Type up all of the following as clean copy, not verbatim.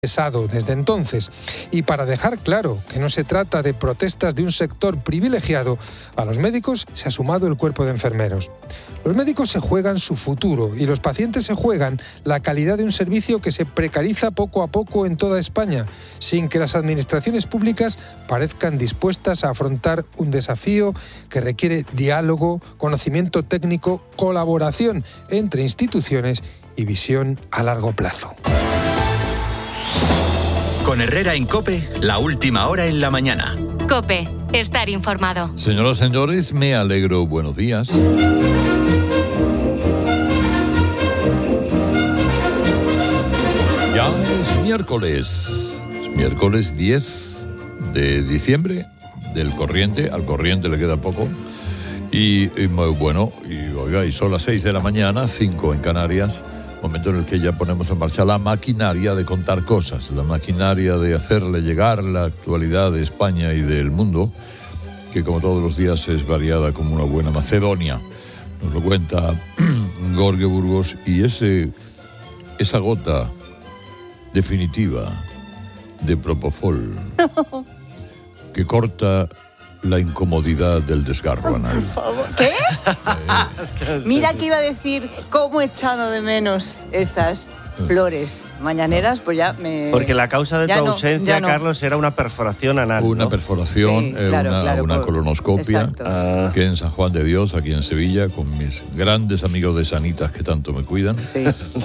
cesado desde entonces. Y para dejar claro que no se trata de protestas de un sector privilegiado, a los médicos se ha sumado el cuerpo de enfermeros. Los médicos se juegan su futuro y los pacientes se juegan la calidad de un servicio que se precariza poco a poco en toda España, sin que las administraciones públicas parezcan dispuestas a afrontar un desafío que requiere diálogo, conocimiento técnico, colaboración entre instituciones y visión a largo plazo. Con Herrera en COPE, la última hora en la mañana. COPE, estar informado. Señoras y señores, me alegro. Buenos días. Ya es miércoles. Es miércoles 10 de diciembre del corriente. Al corriente le queda poco. Y son las 6 de la mañana, 5 en Canarias. Momento en el que ya ponemos en marcha la maquinaria de contar cosas, la maquinaria de hacerle llegar la actualidad de España y del mundo, que como todos los días es variada como una buena Macedonia. Nos lo cuenta Jorge Burgos, y esa gota definitiva de propofol que corta la incomodidad del desgarro anal. Por favor. ¿Qué? Mira que iba a decir cómo he echado de menos estas flores mañaneras, pues ya me... Porque la causa de tu ausencia, Carlos, era una perforación anal. Una perforación, sí, claro, una colonoscopia, que en San Juan de Dios, aquí en Sevilla, con mis grandes amigos de Sanitas que tanto me cuidan. Sí.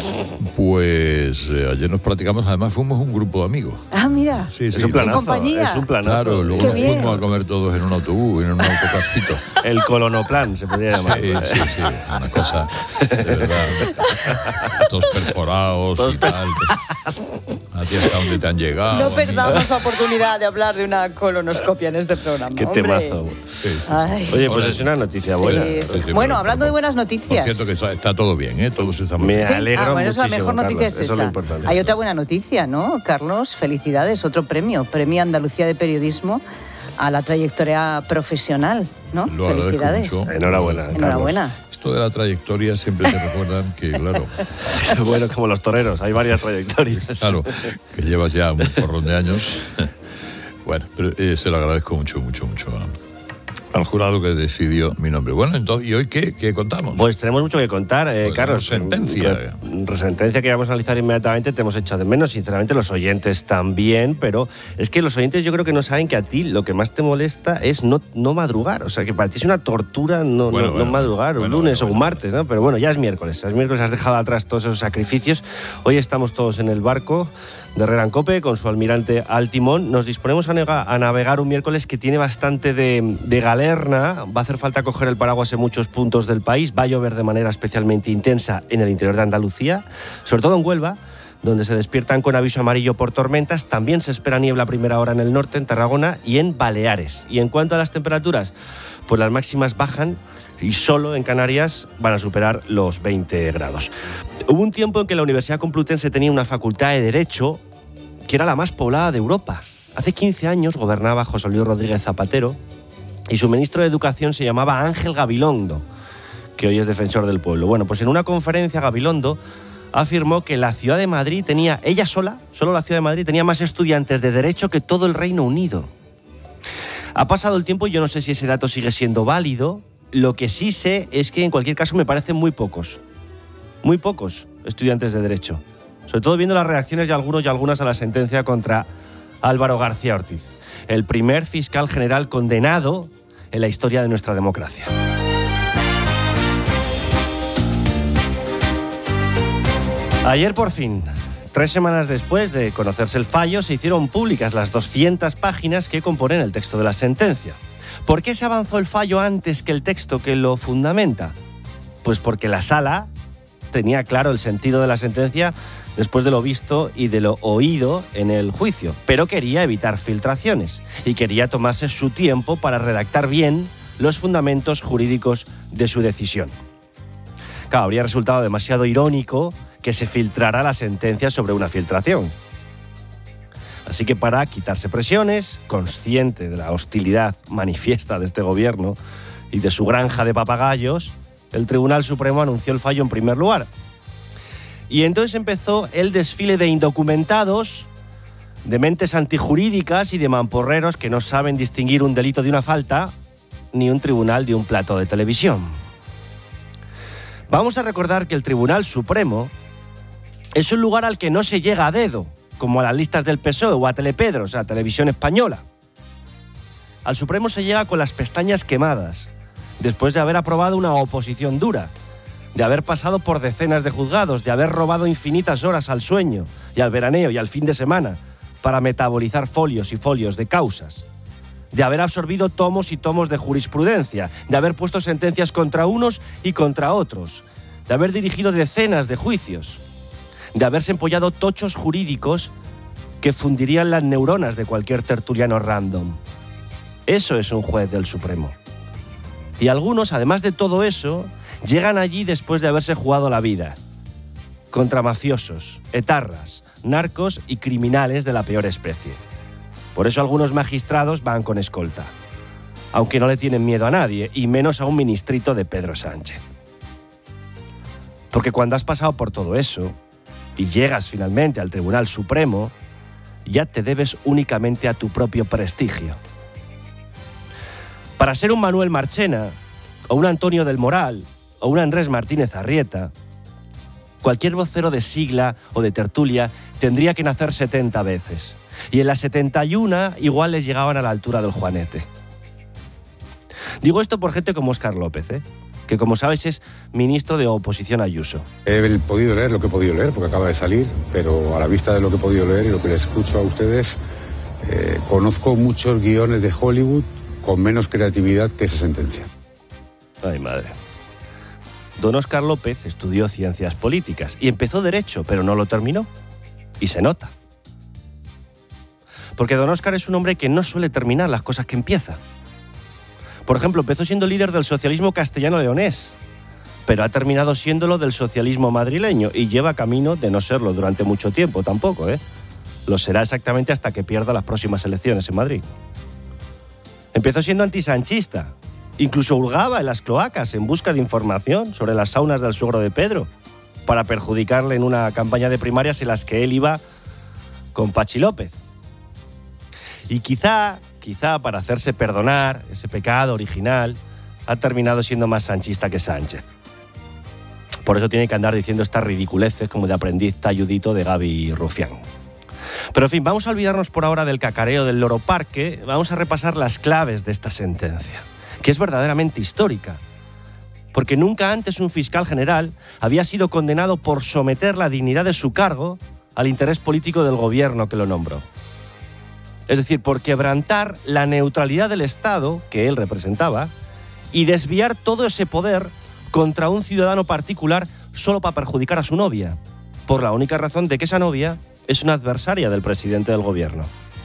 Pues ayer nos platicamos, además fuimos un grupo de amigos. Ah, mira. Sí, es un planazo. ¿En compañía? Es un planazo. Claro, luego nos fuimos a comer todos en un autobús, en un autocarcito. El colonoplan se podría llamar. Sí, una cosa de verdad. Todos perforados y tal. Así hasta donde te han llegado. No perdamos la oportunidad de hablar de una colonoscopia en este programa. Qué temazo. Sí. Oye, pues es una noticia buena. Sí. Bueno, hablando de buenas noticias. Por cierto que está todo bien, ¿eh? Todos estamos bien. Me alegro muchísimo, la mejor noticia, Carlos, es eso es lo esa. importante. Hay otra buena noticia, ¿no, Carlos? Felicidades, otro premio Andalucía de Periodismo a la trayectoria profesional, ¿no? Lo Felicidades. mucho. Enhorabuena. Enhorabuena. Esto de la trayectoria siempre te recuerdan que, claro... Bueno, como los toreros, hay varias trayectorias. Claro, que llevas ya un porrón de años. Bueno, pero se lo agradezco mucho al jurado que decidió mi nombre. Bueno, entonces, ¿y hoy qué contamos? Pues tenemos mucho que contar, Carlos. Sentencia. Sentencia que vamos a analizar inmediatamente. Te hemos hecho de menos, sinceramente, los oyentes también, pero es que los oyentes yo creo que no saben que a ti lo que más te molesta es no madrugar. O sea, que para ti es una tortura no madrugar, un lunes o un martes, ¿no? Pero bueno, ya es miércoles. Has dejado atrás todos esos sacrificios. Hoy estamos todos en el barco de Herrera en COPE, con su almirante al timón. Nos disponemos a navegar un miércoles que tiene bastante de galerna. Va a hacer falta coger el paraguas en muchos puntos del país. Va a llover de manera especialmente intensa en el interior de Andalucía, sobre todo en Huelva, donde se despiertan con aviso amarillo por tormentas. También se espera niebla a primera hora en el norte, en Tarragona y en Baleares. Y en cuanto a las temperaturas, pues las máximas bajan y solo en Canarias van a superar los 20 grados. Hubo un tiempo en que la Universidad Complutense tenía una facultad de Derecho que era la más poblada de Europa. Hace 15 años gobernaba José Luis Rodríguez Zapatero y su ministro de Educación se llamaba Ángel Gabilondo, que hoy es defensor del pueblo. Bueno, pues en una conferencia Gabilondo afirmó que la ciudad de Madrid tenía, ella sola, solo la ciudad de Madrid, tenía más estudiantes de Derecho que todo el Reino Unido. Ha pasado el tiempo y yo no sé si ese dato sigue siendo válido. Lo que sí sé es que en cualquier caso me parecen muy pocos estudiantes de Derecho. Sobre todo viendo las reacciones de algunos y algunas a la sentencia contra Álvaro García Ortiz, el primer fiscal general condenado en la historia de nuestra democracia. Ayer, por fin, 3 semanas después de conocerse el fallo, se hicieron públicas las 200 páginas que componen el texto de la sentencia. ¿Por qué se avanzó el fallo antes que el texto que lo fundamenta? Pues porque la Sala tenía claro el sentido de la sentencia después de lo visto y de lo oído en el juicio, pero quería evitar filtraciones y quería tomarse su tiempo para redactar bien los fundamentos jurídicos de su decisión. Claro, habría resultado demasiado irónico que se filtrara la sentencia sobre una filtración. Así que para quitarse presiones, consciente de la hostilidad manifiesta de este gobierno y de su granja de papagayos, el Tribunal Supremo anunció el fallo en primer lugar. Y entonces empezó el desfile de indocumentados de mentes antijurídicas y de mamporreros que no saben distinguir un delito de una falta ni un tribunal de un plato de televisión. Vamos a recordar que el Tribunal Supremo es un lugar al que no se llega a dedo, como a las listas del PSOE o a Telepedro, o sea, Televisión Española. Al Supremo se llega con las pestañas quemadas, después de haber aprobado una oposición dura, de haber pasado por decenas de juzgados, de haber robado infinitas horas al sueño y al veraneo y al fin de semana para metabolizar folios y folios de causas, de haber absorbido tomos y tomos de jurisprudencia, de haber puesto sentencias contra unos y contra otros, de haber dirigido decenas de juicios, de haberse empollado tochos jurídicos que fundirían las neuronas de cualquier tertuliano random. Eso es un juez del Supremo. Y algunos, además de todo eso, llegan allí después de haberse jugado la vida contra mafiosos, etarras, narcos y criminales de la peor especie. Por eso algunos magistrados van con escolta, aunque no le tienen miedo a nadie, y menos a un ministrito de Pedro Sánchez. Porque cuando has pasado por todo eso y llegas finalmente al Tribunal Supremo, ya te debes únicamente a tu propio prestigio. Para ser un Manuel Marchena, o un Antonio del Moral, o un Andrés Martínez Arrieta, cualquier vocero de sigla o de tertulia tendría que nacer 70 veces. Y en las 71 igual les llegaban a la altura del Juanete. Digo esto por gente como Óscar López, que como sabéis es ministro de oposición a Ayuso. He podido leer lo que he podido leer, porque acaba de salir, pero a la vista de lo que he podido leer y lo que les escucho a ustedes, conozco muchos guiones de Hollywood con menos creatividad que esa sentencia. Ay, madre. Don Óscar López estudió ciencias políticas y empezó derecho, pero no lo terminó. Y se nota. Porque don Óscar es un hombre que no suele terminar las cosas que empieza. Por ejemplo, empezó siendo líder del socialismo castellano-leonés, pero ha terminado siéndolo del socialismo madrileño y lleva camino de no serlo durante mucho tiempo tampoco, Lo será exactamente hasta que pierda las próximas elecciones en Madrid. Empezó siendo antisanchista, incluso hurgaba en las cloacas en busca de información sobre las saunas del suegro de Pedro, para perjudicarle en una campaña de primarias en las que él iba con Pachi López. Y quizá para hacerse perdonar ese pecado original, ha terminado siendo más sanchista que Sánchez. Por eso tiene que andar diciendo estas ridiculeces como de aprendiz talludito de Gaby Rufián. Pero en fin, vamos a olvidarnos por ahora del cacareo del Loro Parque, vamos a repasar las claves de esta sentencia, que es verdaderamente histórica, porque nunca antes un fiscal general había sido condenado por someter la dignidad de su cargo al interés político del gobierno que lo nombró. Es decir, por quebrantar la neutralidad del Estado que él representaba y desviar todo ese poder contra un ciudadano particular solo para perjudicar a su novia, por la única razón de que esa novia es una adversaria del presidente del gobierno.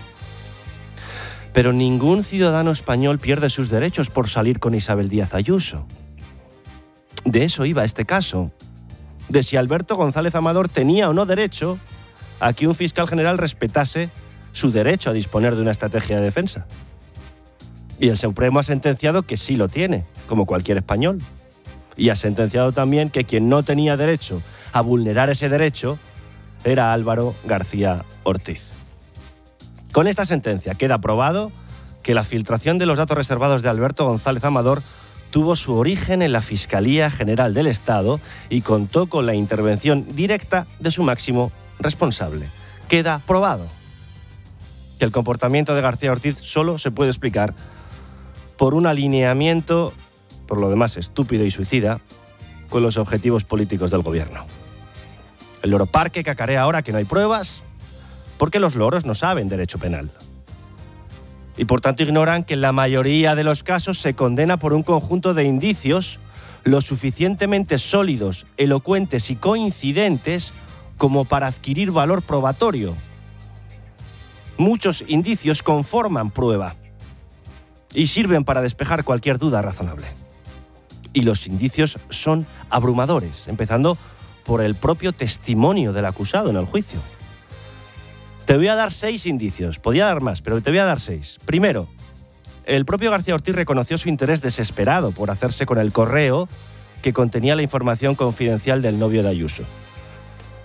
Pero ningún ciudadano español pierde sus derechos por salir con Isabel Díaz Ayuso. De eso iba este caso, de si Alberto González Amador tenía o no derecho a que un fiscal general respetase su derecho a disponer de una estrategia de defensa. Y el Supremo ha sentenciado que sí lo tiene, como cualquier español. Y ha sentenciado también que quien no tenía derecho a vulnerar ese derecho era Álvaro García Ortiz. Con esta sentencia queda probado que la filtración de los datos reservados de Alberto González Amador tuvo su origen en la Fiscalía General del Estado y contó con la intervención directa de su máximo responsable. Queda probado que el comportamiento de García Ortiz solo se puede explicar por un alineamiento, por lo demás estúpido y suicida, con los objetivos políticos del gobierno. El Loro Parque cacarea ahora que no hay pruebas, porque los loros no saben derecho penal. Y por tanto ignoran que en la mayoría de los casos se condena por un conjunto de indicios lo suficientemente sólidos, elocuentes y coincidentes como para adquirir valor probatorio. Muchos indicios conforman prueba y sirven para despejar cualquier duda razonable. Y los indicios son abrumadores, empezando por el propio testimonio del acusado en el juicio. Te voy a dar 6 indicios, podía dar más, pero te voy a dar 6. Primero, el propio García Ortiz reconoció su interés desesperado por hacerse con el correo que contenía la información confidencial del novio de Ayuso.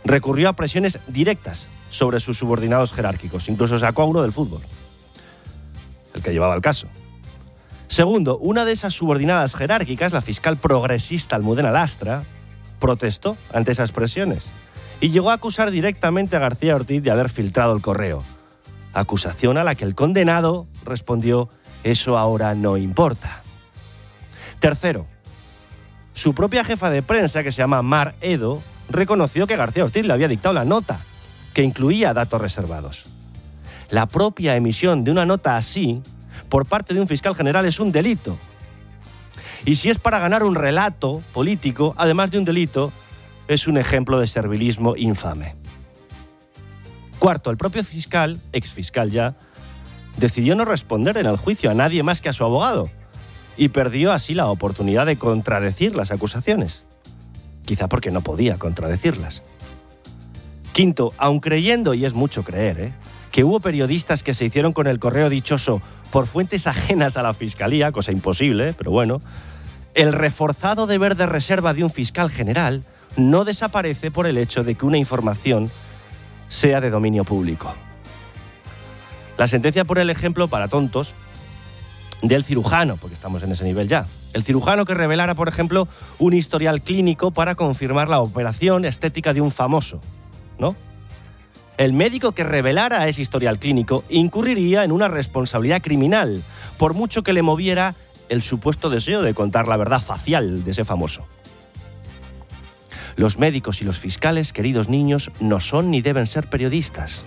recurrió a presiones directas sobre sus subordinados jerárquicos. Incluso sacó a uno del fútbol, el que llevaba el caso. Segundo, una de esas subordinadas jerárquicas, la fiscal progresista Almudena Lastra, protestó ante esas presiones y llegó a acusar directamente a García Ortiz de haber filtrado el correo. Acusación a la que el condenado respondió: eso ahora no importa. Tercero, su propia jefa de prensa, que se llama Mar Edo, reconoció que García Ortiz le había dictado la nota, que incluía datos reservados. La propia emisión de una nota así, por parte de un fiscal general, es un delito. Y si es para ganar un relato político, además de un delito, es un ejemplo de servilismo infame. Cuarto, el propio fiscal, exfiscal ya, decidió no responder en el juicio a nadie más que a su abogado y perdió así la oportunidad de contradecir las acusaciones. Quizá porque no podía contradecirlas. Quinto, aun creyendo, y es mucho creer, que hubo periodistas que se hicieron con el correo dichoso por fuentes ajenas a la fiscalía, cosa imposible, pero bueno, el reforzado deber de reserva de un fiscal general no desaparece por el hecho de que una información sea de dominio público. La sentencia pone el ejemplo, para tontos, del cirujano, porque estamos en ese nivel ya. El cirujano que revelara, por ejemplo, un historial clínico para confirmar la operación estética de un famoso, ¿no? El médico que revelara ese historial clínico incurriría en una responsabilidad criminal, por mucho que le moviera el supuesto deseo de contar la verdad facial de ese famoso. Los médicos y los fiscales, queridos niños, no son ni deben ser periodistas.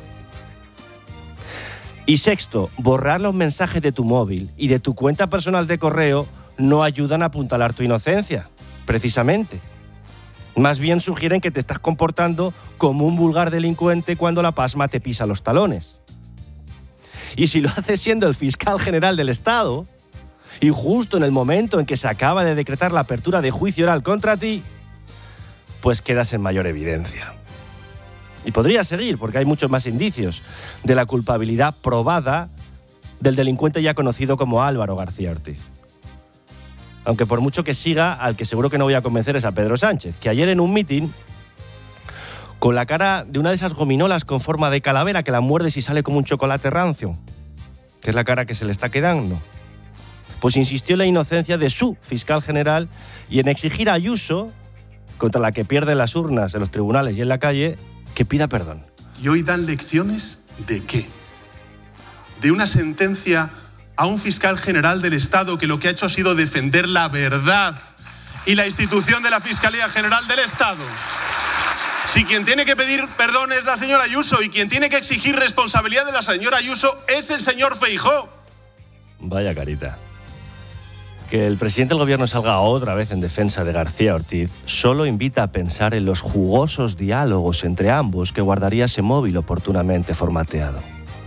Y sexto, borrar los mensajes de tu móvil y de tu cuenta personal de correo no ayudan a apuntalar tu inocencia, precisamente. Más bien sugieren que te estás comportando como un vulgar delincuente cuando la pasma te pisa los talones. Y si lo haces siendo el fiscal general del Estado, y justo en el momento en que se acaba de decretar la apertura de juicio oral contra ti, pues quedas en mayor evidencia. Y podría seguir, porque hay muchos más indicios de la culpabilidad probada del delincuente ya conocido como Álvaro García Ortiz. Aunque por mucho que siga, al que seguro que no voy a convencer es a Pedro Sánchez, que ayer en un mitin, con la cara de una de esas gominolas con forma de calavera que la muerdes y sale como un chocolate rancio, que es la cara que se le está quedando, pues insistió en la inocencia de su fiscal general y en exigir a Ayuso, contra la que pierde las urnas en los tribunales y en la calle, que pida perdón. ¿Y hoy dan lecciones de qué? ¿De una sentencia a un fiscal general del Estado que lo que ha hecho ha sido defender la verdad y la institución de la Fiscalía General del Estado? Si quien tiene que pedir perdón es la señora Ayuso y quien tiene que exigir responsabilidad de la señora Ayuso es el señor Feijóo. Vaya carita. Que el presidente del gobierno salga otra vez en defensa de García Ortiz solo invita a pensar en los jugosos diálogos entre ambos que guardaría ese móvil oportunamente formateado.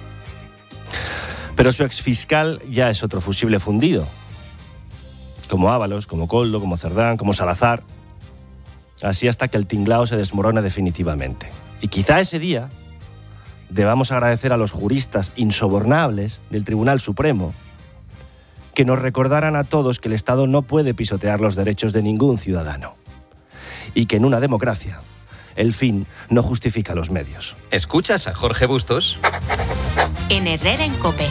Pero su exfiscal ya es otro fusible fundido. Como Ábalos, como Koldo, como Cerdán, como Salazar. Así hasta que el tinglao se desmorona definitivamente. Y quizá ese día debamos agradecer a los juristas insobornables del Tribunal Supremo que nos recordaran a todos que el Estado no puede pisotear los derechos de ningún ciudadano. Y que en una democracia, el fin no justifica los medios. ¿Escuchas a Jorge Bustos? En Herrera en COPE.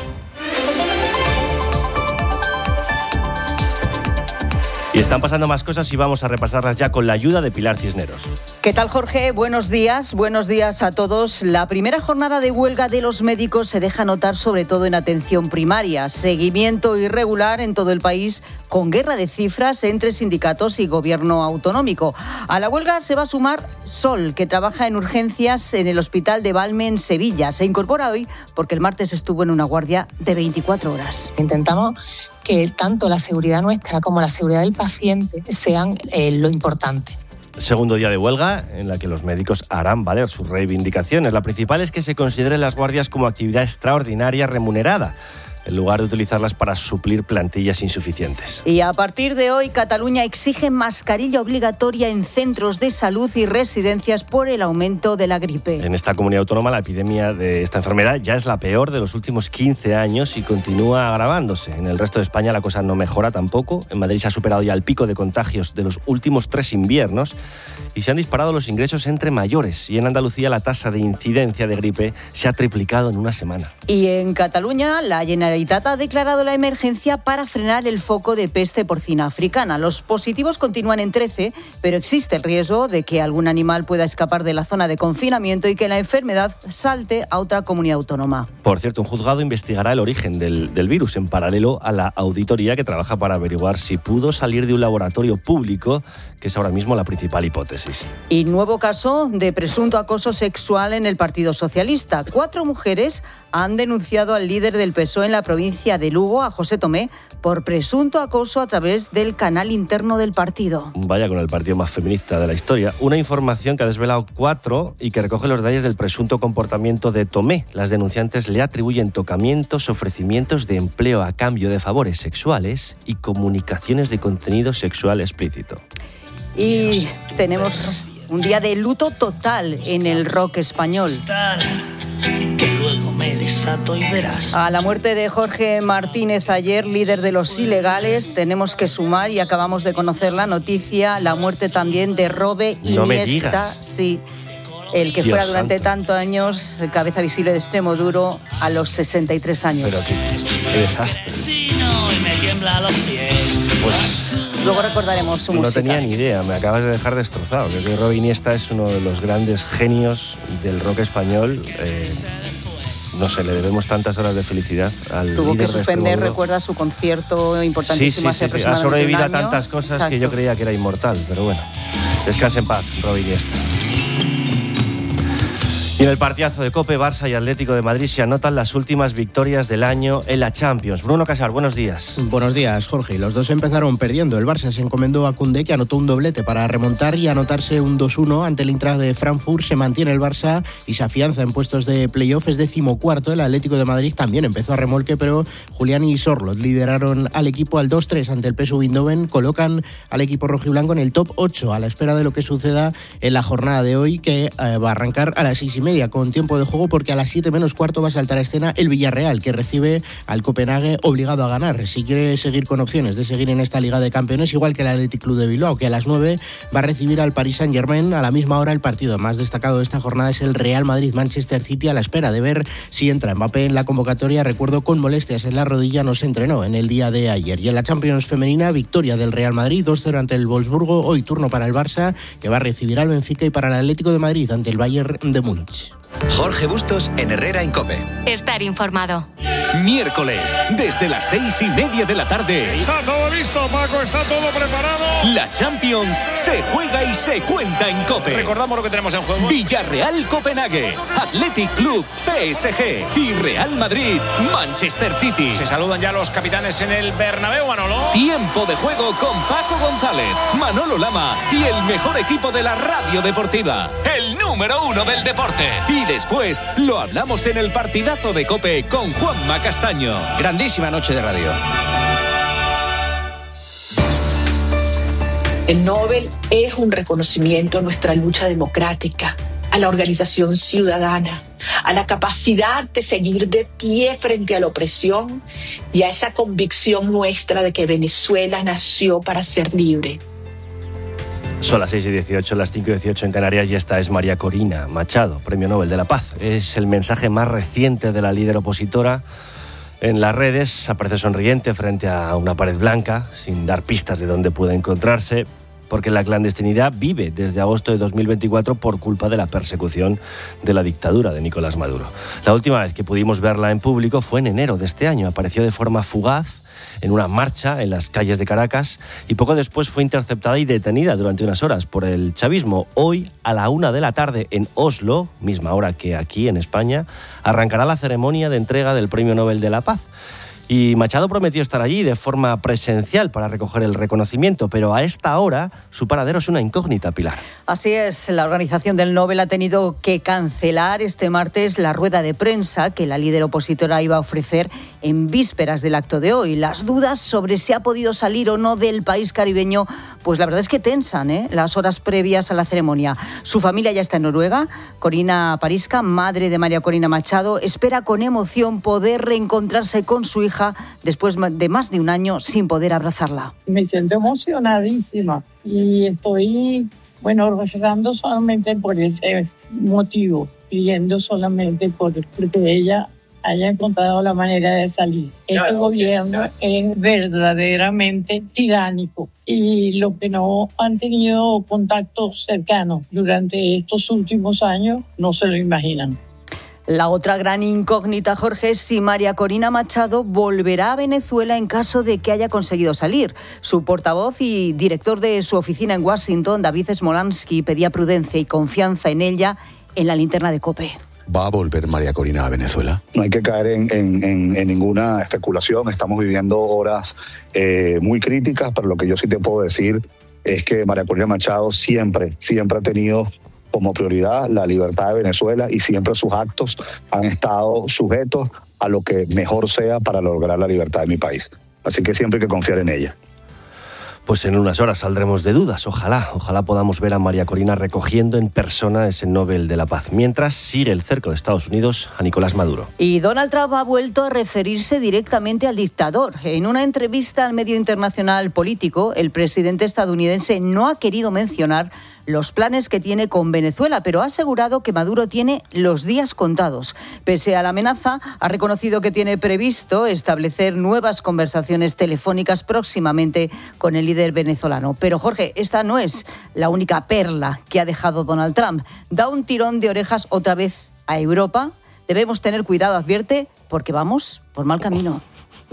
Y están pasando más cosas y vamos a repasarlas ya con la ayuda de Pilar Cisneros. ¿Qué tal, Jorge? Buenos días a todos. La primera jornada de huelga de los médicos se deja notar sobre todo en atención primaria. Seguimiento irregular en todo el país, con guerra de cifras entre sindicatos y gobierno autonómico. A la huelga se va a sumar Sol, que trabaja en urgencias en el Hospital de Valme en Sevilla. Se incorpora hoy porque el martes estuvo en una guardia de 24 horas. Intentamos que tanto la seguridad nuestra como la seguridad del paciente sean lo importante. Segundo día de huelga en la que los médicos harán valer sus reivindicaciones. La principal es que se consideren las guardias como actividad extraordinaria remunerada, en lugar de utilizarlas para suplir plantillas insuficientes. Y a partir de hoy, Cataluña exige mascarilla obligatoria en centros de salud y residencias por el aumento de la gripe. En esta comunidad autónoma, la epidemia de esta enfermedad ya es la peor de los últimos 15 años y continúa agravándose. En el resto de España la cosa no mejora tampoco. En Madrid se ha superado ya el pico de contagios de los últimos 3 inviernos y se han disparado los ingresos entre mayores. Y en Andalucía la tasa de incidencia de gripe se ha triplicado en una semana. Y en Cataluña, la Generalitat ha declarado la emergencia para frenar el foco de peste porcina africana. Los positivos continúan en 13, pero existe el riesgo de que algún animal pueda escapar de la zona de confinamiento y que la enfermedad salte a otra comunidad autónoma. Por cierto, un juzgado investigará el origen del virus en paralelo a la auditoría que trabaja para averiguar si pudo salir de un laboratorio público, que es ahora mismo la principal hipótesis. Y nuevo caso de presunto acoso sexual en el Partido Socialista. 4 mujeres han denunciado al líder del PSOE en la provincia de Lugo, a José Tomé, por presunto acoso a través del canal interno del partido. Vaya con el partido más feminista de la historia. Una información que ha desvelado 4 y que recoge los detalles del presunto comportamiento de Tomé. Las denunciantes le atribuyen tocamientos, ofrecimientos de empleo a cambio de favores sexuales y comunicaciones de contenido sexual explícito. Y tenemos un día de luto total en el rock español. Que luego me desato y verás. A la muerte de Jorge Martínez ayer, líder de Los Ilegales, tenemos que sumar, y acabamos de conocer la noticia, la muerte también de Robe Iniesta. No me digas. Sí, el que Dios fuera durante santo. tantos años cabeza visible de Extremoduro a los 63 años. Pero qué desastre. Y me tiembla los pies. Pues Luego recordaremos su no música. tenía ni idea, me acabas de dejar destrozado. Creo que Robe Iniesta es uno de los grandes genios del rock español. No sé, le debemos tantas horas de felicidad al Tuvo líder que de suspender, Extremoduro. recuerda, su concierto importantísimo hace Ha aproximadamente sobrevivido un a año. tantas cosas que yo Exacto. creía que era inmortal, pero bueno. Descanse en paz, Robe Iniesta. Y en el partidazo de COPE, Barça y Atlético de Madrid se anotan las últimas victorias del año en la Champions. Bruno Casal, buenos días. Buenos días, Jorge. Los dos empezaron perdiendo. El Barça se encomendó a Koundé, que anotó un doblete para remontar y anotarse un 2-1 ante el Eintracht de Frankfurt. Se mantiene el Barça y se afianza en puestos de playoff. Es 14º. El Atlético de Madrid también empezó a remolque, pero Julián y Sorloth lideraron al equipo al 2-3 ante el PSV Eindhoven. Colocan al equipo rojiblanco en el top 8 a la espera de lo que suceda en la jornada de hoy, que va a arrancar a las 6:30 con tiempo de juego, porque a las 7 menos cuarto va a saltar a escena el Villarreal, que recibe al Copenhague obligado a ganar si quiere seguir con opciones de seguir en esta Liga de Campeones, igual que el Athletic Club de Bilbao, que a las 9 va a recibir al Paris Saint-Germain. A la misma hora, el partido más destacado de esta jornada es el Real Madrid-Manchester City, a la espera de ver si entra Mbappé en la convocatoria. Recuerdo, con molestias en la rodilla no se entrenó en el día de ayer. Y en la Champions femenina, victoria del Real Madrid 2-0 ante el Wolfsburgo. Hoy turno para el Barça, que va a recibir al Benfica, y para el Atlético de Madrid ante el Bayern de Múnich. Jorge Bustos en Herrera en COPE. Estar informado. Miércoles, desde las 6:30 de la tarde. Está todo listo, Paco, está todo preparado. La Champions se juega y se cuenta en COPE. Recordamos lo que tenemos en juego. Villarreal Copenhague, Athletic Club PSG y Real Madrid Manchester City. Se saludan ya los capitanes en el Bernabéu, Manolo. Tiempo de juego con Paco González, Manolo Lama y el mejor equipo de la radio deportiva, el número 1 del deporte. Y después lo hablamos en el partidazo de COPE con Juanma Castaño. Grandísima noche de radio. El Nobel es un reconocimiento a nuestra lucha democrática, a la organización ciudadana, a la capacidad de seguir de pie frente a la opresión y a esa convicción nuestra de que Venezuela nació para ser libre. Son las 6:18, las 5:18 en Canarias, y esta es María Corina Machado, Premio Nobel de la Paz. Es el mensaje más reciente de la líder opositora. En las redes aparece sonriente frente a una pared blanca, sin dar pistas de dónde puede encontrarse, porque la clandestinidad vive desde agosto de 2024 por culpa de la persecución de la dictadura de Nicolás Maduro. La última vez que pudimos verla en público fue en enero de este año. Apareció de forma fugaz en una marcha en las calles de Caracas y poco después fue interceptada y detenida durante unas horas por el chavismo. Hoy, a la 1 de la tarde en Oslo, misma hora que aquí en España, arrancará la ceremonia de entrega del Premio Nobel de la Paz. Y Machado prometió estar allí de forma presencial para recoger el reconocimiento, pero a esta hora su paradero es una incógnita, Pilar. Así es, la organización del Nobel ha tenido que cancelar este martes la rueda de prensa que la líder opositora iba a ofrecer en vísperas del acto de hoy. Las dudas sobre si ha podido salir o no del país caribeño, pues la verdad es que tensan las horas previas a la ceremonia. Su familia ya está en Noruega. Corina Parisca, madre de María Corina Machado, espera con emoción poder reencontrarse con su hija después de más de un año sin poder abrazarla. Me siento emocionadísima y estoy, rezando solamente por ese motivo, pidiendo solamente porque ella haya encontrado la manera de salir. Este gobierno es verdaderamente tiránico y los que no han tenido contacto cercano durante estos últimos años no se lo imaginan. La otra gran incógnita, Jorge, es si María Corina Machado volverá a Venezuela en caso de que haya conseguido salir. Su portavoz y director de su oficina en Washington, David Smolansky, pedía prudencia y confianza en ella en la linterna de COPE. ¿Va a volver María Corina a Venezuela? No hay que caer en ninguna especulación. Estamos viviendo horas muy críticas, pero lo que yo sí te puedo decir es que María Corina Machado siempre ha tenido como prioridad la libertad de Venezuela y siempre sus actos han estado sujetos a lo que mejor sea para lograr la libertad de mi país. Así que siempre hay que confiar en ella. Pues en unas horas saldremos de dudas. Ojalá podamos ver a María Corina recogiendo en persona ese Nobel de la Paz. Mientras sigue el cerco de Estados Unidos a Nicolás Maduro. Y Donald Trump ha vuelto a referirse directamente al dictador. En una entrevista al medio internacional Político, el presidente estadounidense no ha querido mencionar los planes que tiene con Venezuela, pero ha asegurado que Maduro tiene los días contados. Pese a la amenaza, ha reconocido que tiene previsto establecer nuevas conversaciones telefónicas próximamente con el líder venezolano. Pero, Jorge, esta no es la única perla que ha dejado Donald Trump. Da un tirón de orejas otra vez a Europa. Debemos tener cuidado, advierte, porque vamos por mal camino.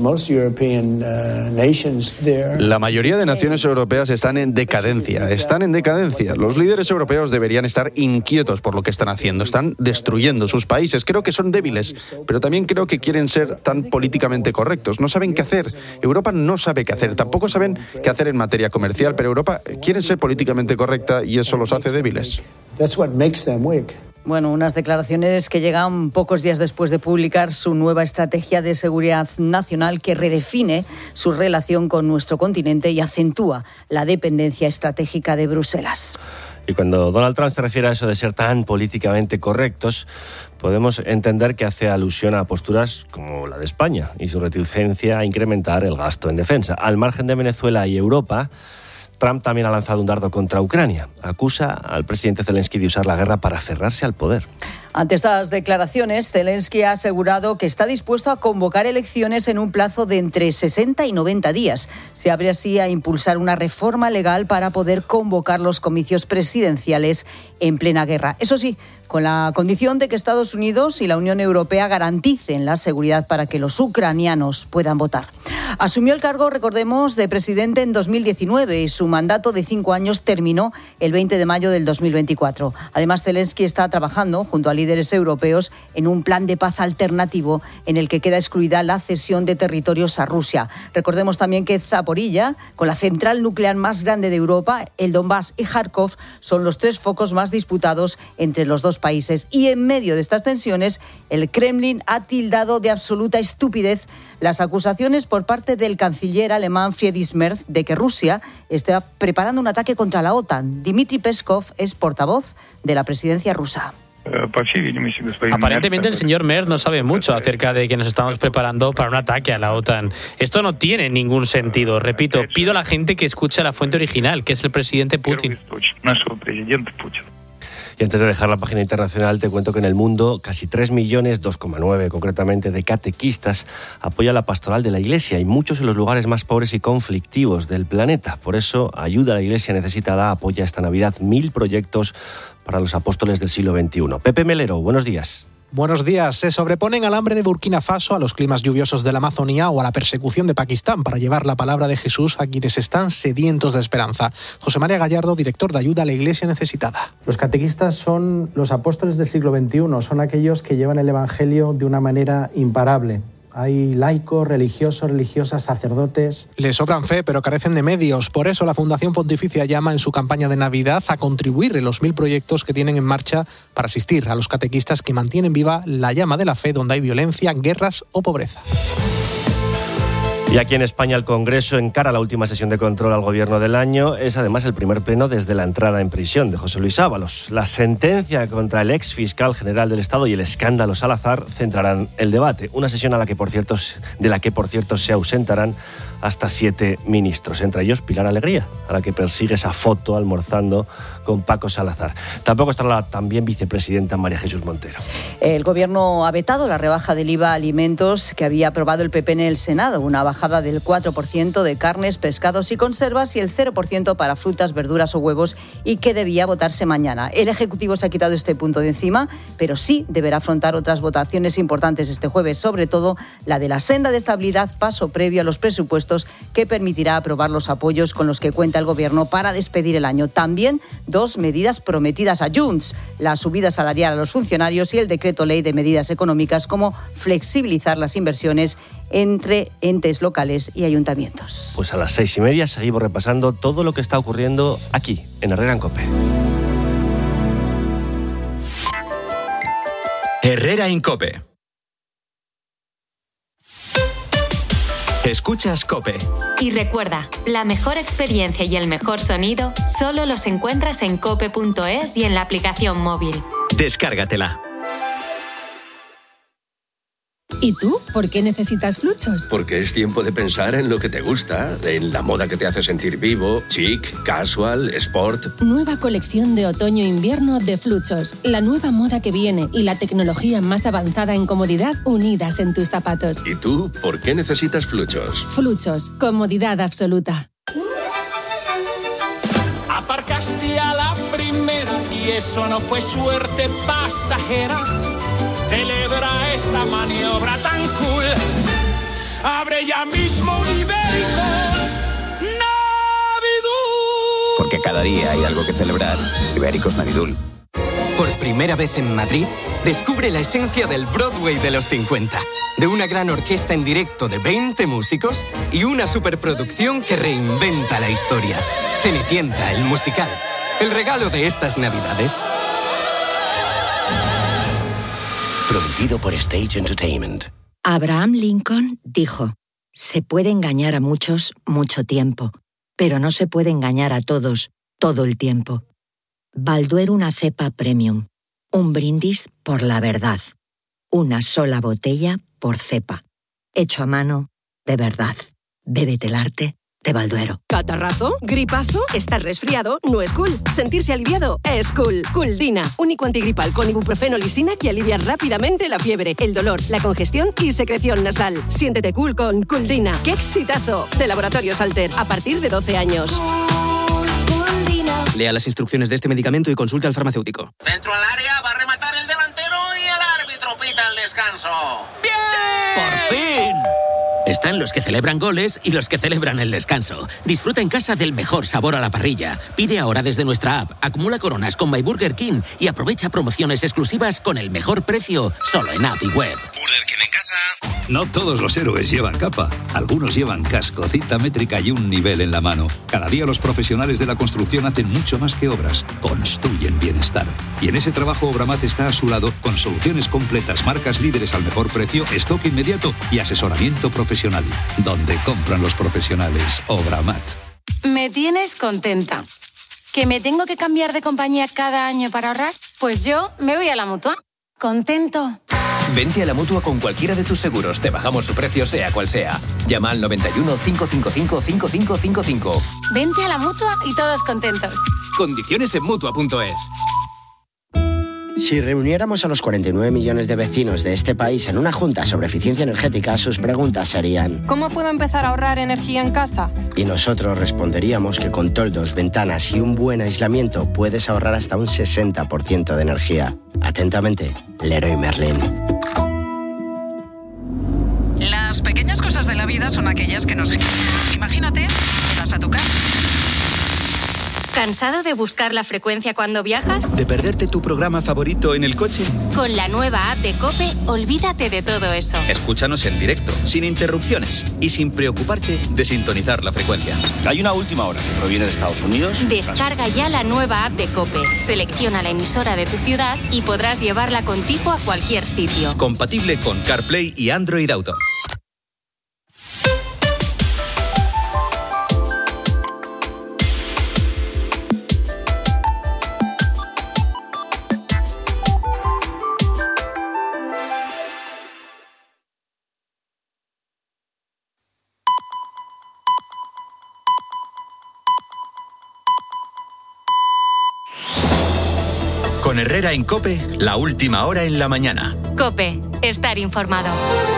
La mayoría de naciones europeas están en decadencia. Los líderes europeos deberían estar inquietos por lo que están haciendo. Están destruyendo sus países. Creo que son débiles, pero también creo que quieren ser tan políticamente correctos. No saben qué hacer. Europa no sabe qué hacer. Tampoco saben qué hacer en materia comercial, pero Europa quiere ser políticamente correcta y eso los hace débiles. Bueno, unas declaraciones que llegan pocos días después de publicar su nueva estrategia de seguridad nacional que redefine su relación con nuestro continente y acentúa la dependencia estratégica de Bruselas. Y cuando Donald Trump se refiere a eso de ser tan políticamente correctos, podemos entender que hace alusión a posturas como la de España y su reticencia a incrementar el gasto en defensa. Al margen de Venezuela y Europa, Trump también ha lanzado un dardo contra Ucrania. Acusa al presidente Zelensky de usar la guerra para aferrarse al poder. Ante estas declaraciones, Zelensky ha asegurado que está dispuesto a convocar elecciones en un plazo de entre 60 y 90 días. Se abre así a impulsar una reforma legal para poder convocar los comicios presidenciales en plena guerra. Eso sí, con la condición de que Estados Unidos y la Unión Europea garanticen la seguridad para que los ucranianos puedan votar. Asumió el cargo, recordemos, de presidente en 2019 y su mandato de 5 años terminó el 20 de mayo del 2024. Además, Zelensky está trabajando junto a líderes europeos en un plan de paz alternativo en el que queda excluida la cesión de territorios a Rusia. Recordemos también que Zaporilla, con la central nuclear más grande de Europa, el Donbass y Kharkov, son los 3 focos más disputados entre los dos países. Y en medio de estas tensiones, el Kremlin ha tildado de absoluta estupidez las acusaciones por parte del canciller alemán Friedrich Merz de que Rusia está preparando un ataque contra la OTAN. Dmitry Peskov es portavoz de la presidencia rusa. Aparentemente el señor Merz no sabe mucho acerca de que nos estamos preparando para un ataque a la OTAN. Esto no tiene ningún sentido. Repito, pido a la gente que escuche la fuente original, que es el presidente Putin. Y antes de dejar la página internacional, te cuento que en el mundo casi 3 millones, 2,9 concretamente, de catequistas apoyan la pastoral de la Iglesia y muchos en los lugares más pobres y conflictivos del planeta. Por eso, Ayuda a la Iglesia Necesitada apoya esta Navidad 1000 proyectos para los apóstoles del siglo XXI. Pepe Melero, buenos días. Buenos días. Se sobreponen al hambre de Burkina Faso, a los climas lluviosos de la Amazonía o a la persecución de Pakistán para llevar la palabra de Jesús a quienes están sedientos de esperanza. José María Gallardo, director de Ayuda a la Iglesia Necesitada. Los catequistas son los apóstoles del siglo XXI, son aquellos que llevan el Evangelio de una manera imparable. Hay laicos, religiosos, religiosas, sacerdotes. Les sobran fe, pero carecen de medios. Por eso la Fundación Pontificia llama en su campaña de Navidad a contribuir en los 1000 proyectos que tienen en marcha para asistir a los catequistas que mantienen viva la llama de la fe donde hay violencia, guerras o pobreza. Y aquí en España el Congreso encara la última sesión de control al gobierno del año. Es además el primer pleno desde la entrada en prisión de José Luis Ábalos. La sentencia contra el ex fiscal general del Estado y el escándalo Salazar centrarán el debate. Una sesión de la que por cierto se ausentarán hasta 7 ministros, entre ellos Pilar Alegría, a la que persigue esa foto almorzando con Paco Salazar. Tampoco estará la también vicepresidenta María Jesús Montero. El gobierno ha vetado la rebaja del IVA a alimentos que había aprobado el PP en el Senado, una bajada del 4% de carnes, pescados y conservas y el 0% para frutas, verduras o huevos, y que debía votarse mañana. El Ejecutivo se ha quitado este punto de encima, pero sí deberá afrontar otras votaciones importantes este jueves, sobre todo la de la senda de estabilidad, paso previo a los presupuestos que permitirá aprobar los apoyos con los que cuenta el Gobierno para despedir el año. También 2 medidas prometidas a Junts, la subida salarial a los funcionarios y el decreto ley de medidas económicas como flexibilizar las inversiones entre entes locales y ayuntamientos. Pues a las 6:30 seguimos repasando todo lo que está ocurriendo aquí, en Herrera en COPE. Herrera en COPE. Escuchas COPE. Y recuerda, la mejor experiencia y el mejor sonido solo los encuentras en cope.es y en la aplicación móvil. Descárgatela. ¿Y tú? ¿Por qué necesitas Fluchos? Porque es tiempo de pensar en lo que te gusta, en la moda que te hace sentir vivo, chic, casual, sport. Nueva colección de otoño-invierno de Fluchos. La nueva moda que viene y la tecnología más avanzada en comodidad unidas en tus zapatos. ¿Y tú? ¿Por qué necesitas Fluchos? Fluchos. Comodidad absoluta. Aparcaste a la primera y eso no fue suerte pasajera. Celebra esa maniobra tan cool. Abre ya mismo un Ibérico Navidul. Porque cada día hay algo que celebrar. Ibéricos Navidul. Por primera vez en Madrid, descubre la esencia del Broadway de los 50. De una gran orquesta en directo de 20 músicos y una superproducción que reinventa la historia. Cenicienta, el musical. El regalo de estas Navidades. Producido por Stage Entertainment. Abraham Lincoln dijo: se puede engañar a muchos mucho tiempo, pero no se puede engañar a todos todo el tiempo. Balduero, una cepa premium. Un brindis por la verdad. Una sola botella por cepa. Hecho a mano, de verdad. Bébete el arte de Balduero. ¿Catarrazo? ¿Gripazo? ¿Estar resfriado? No es cool. Sentirse aliviado es cool. Cooldina, único antigripal con ibuprofeno lisina que alivia rápidamente la fiebre, el dolor, la congestión y secreción nasal. Siéntete cool con Cooldina. ¡Qué exitazo! De Laboratorios Alter, a partir de 12 años. Lea las instrucciones de este medicamento y consulte al farmacéutico. Centro al área, va a rematar el delantero y el árbitro pita el descanso. ¡Bien! ¡Por fin! Están los que celebran goles y los que celebran el descanso. Disfruta en casa del mejor sabor a la parrilla. Pide ahora desde nuestra app, acumula coronas con My Burger King y aprovecha promociones exclusivas con el mejor precio solo en app y web. Burger King en casa. No todos los héroes llevan capa. Algunos llevan casco, cinta métrica y un nivel en la mano. Cada día los profesionales de la construcción hacen mucho más que obras. Construyen bienestar. Y en ese trabajo Obramat está a su lado con soluciones completas, marcas líderes al mejor precio, stock inmediato y asesoramiento profesional. Donde compran los profesionales. Obramat. Me tienes contenta. ¿Que me tengo que cambiar de compañía cada año para ahorrar? Pues yo me voy a la Mutua. ¿Contento? Vente a la Mutua con cualquiera de tus seguros. Te bajamos su precio sea cual sea. Llama al 91 555 5555. Vente a la Mutua y todos contentos. Condiciones en Mutua.es. Si reuniéramos a los 49 millones de vecinos de este país en una junta sobre eficiencia energética, sus preguntas serían: ¿cómo puedo empezar a ahorrar energía en casa? Y nosotros responderíamos que con toldos, ventanas y un buen aislamiento puedes ahorrar hasta un 60% de energía. Atentamente, Leroy Merlin. Las pequeñas cosas de la vida son aquellas que nos... Imagínate, vas a tu casa. ¿Cansado de buscar la frecuencia cuando viajas? ¿De perderte tu programa favorito en el coche? Con la nueva app de COPE, olvídate de todo eso. Escúchanos en directo, sin interrupciones y sin preocuparte de sintonizar la frecuencia. Hay una última hora que proviene de Estados Unidos. Descarga ya la nueva app de COPE, selecciona la emisora de tu ciudad y podrás llevarla contigo a cualquier sitio. Compatible con CarPlay y Android Auto. Con Herrera en COPE, la última hora en la mañana. COPE, estar informado.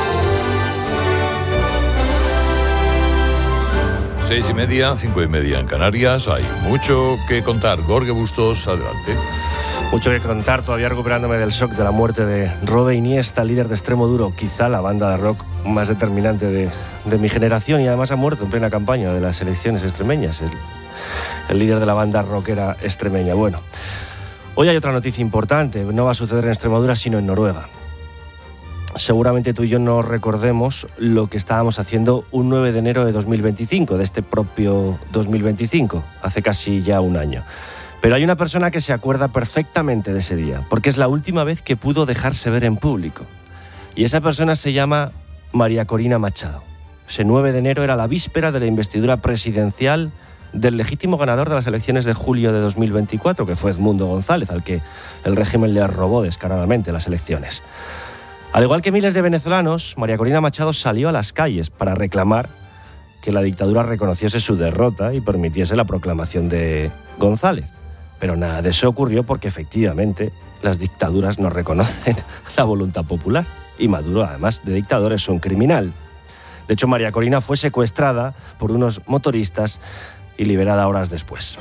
6:30, 5:30 en Canarias. Hay mucho que contar. Jorge Bustos, adelante. Mucho que contar, todavía recuperándome del shock de la muerte de Robe Iniesta, líder de Extremoduro, quizá la banda de rock más determinante de mi generación, y además ha muerto en plena campaña de las elecciones extremeñas, el líder de la banda rockera extremeña. Bueno, hoy hay otra noticia importante, no va a suceder en Extremadura sino en Noruega. Seguramente tú y yo no recordemos lo que estábamos haciendo un 9 de enero de 2025, de este propio 2025, hace casi ya un año. Pero hay una persona que se acuerda perfectamente de ese día, porque es la última vez que pudo dejarse ver en público. Y esa persona se llama María Corina Machado. Ese 9 de enero era la víspera de la investidura presidencial del legítimo ganador de las elecciones de julio de 2024, que fue Edmundo González, al que el régimen le robó descaradamente las elecciones. Al igual que miles de venezolanos, María Corina Machado salió a las calles para reclamar que la dictadura reconociese su derrota y permitiese la proclamación de González. Pero nada de eso ocurrió porque efectivamente las dictaduras no reconocen la voluntad popular. Y Maduro, además de dictador, es un criminal. De hecho, María Corina fue secuestrada por unos motoristas y liberada horas después.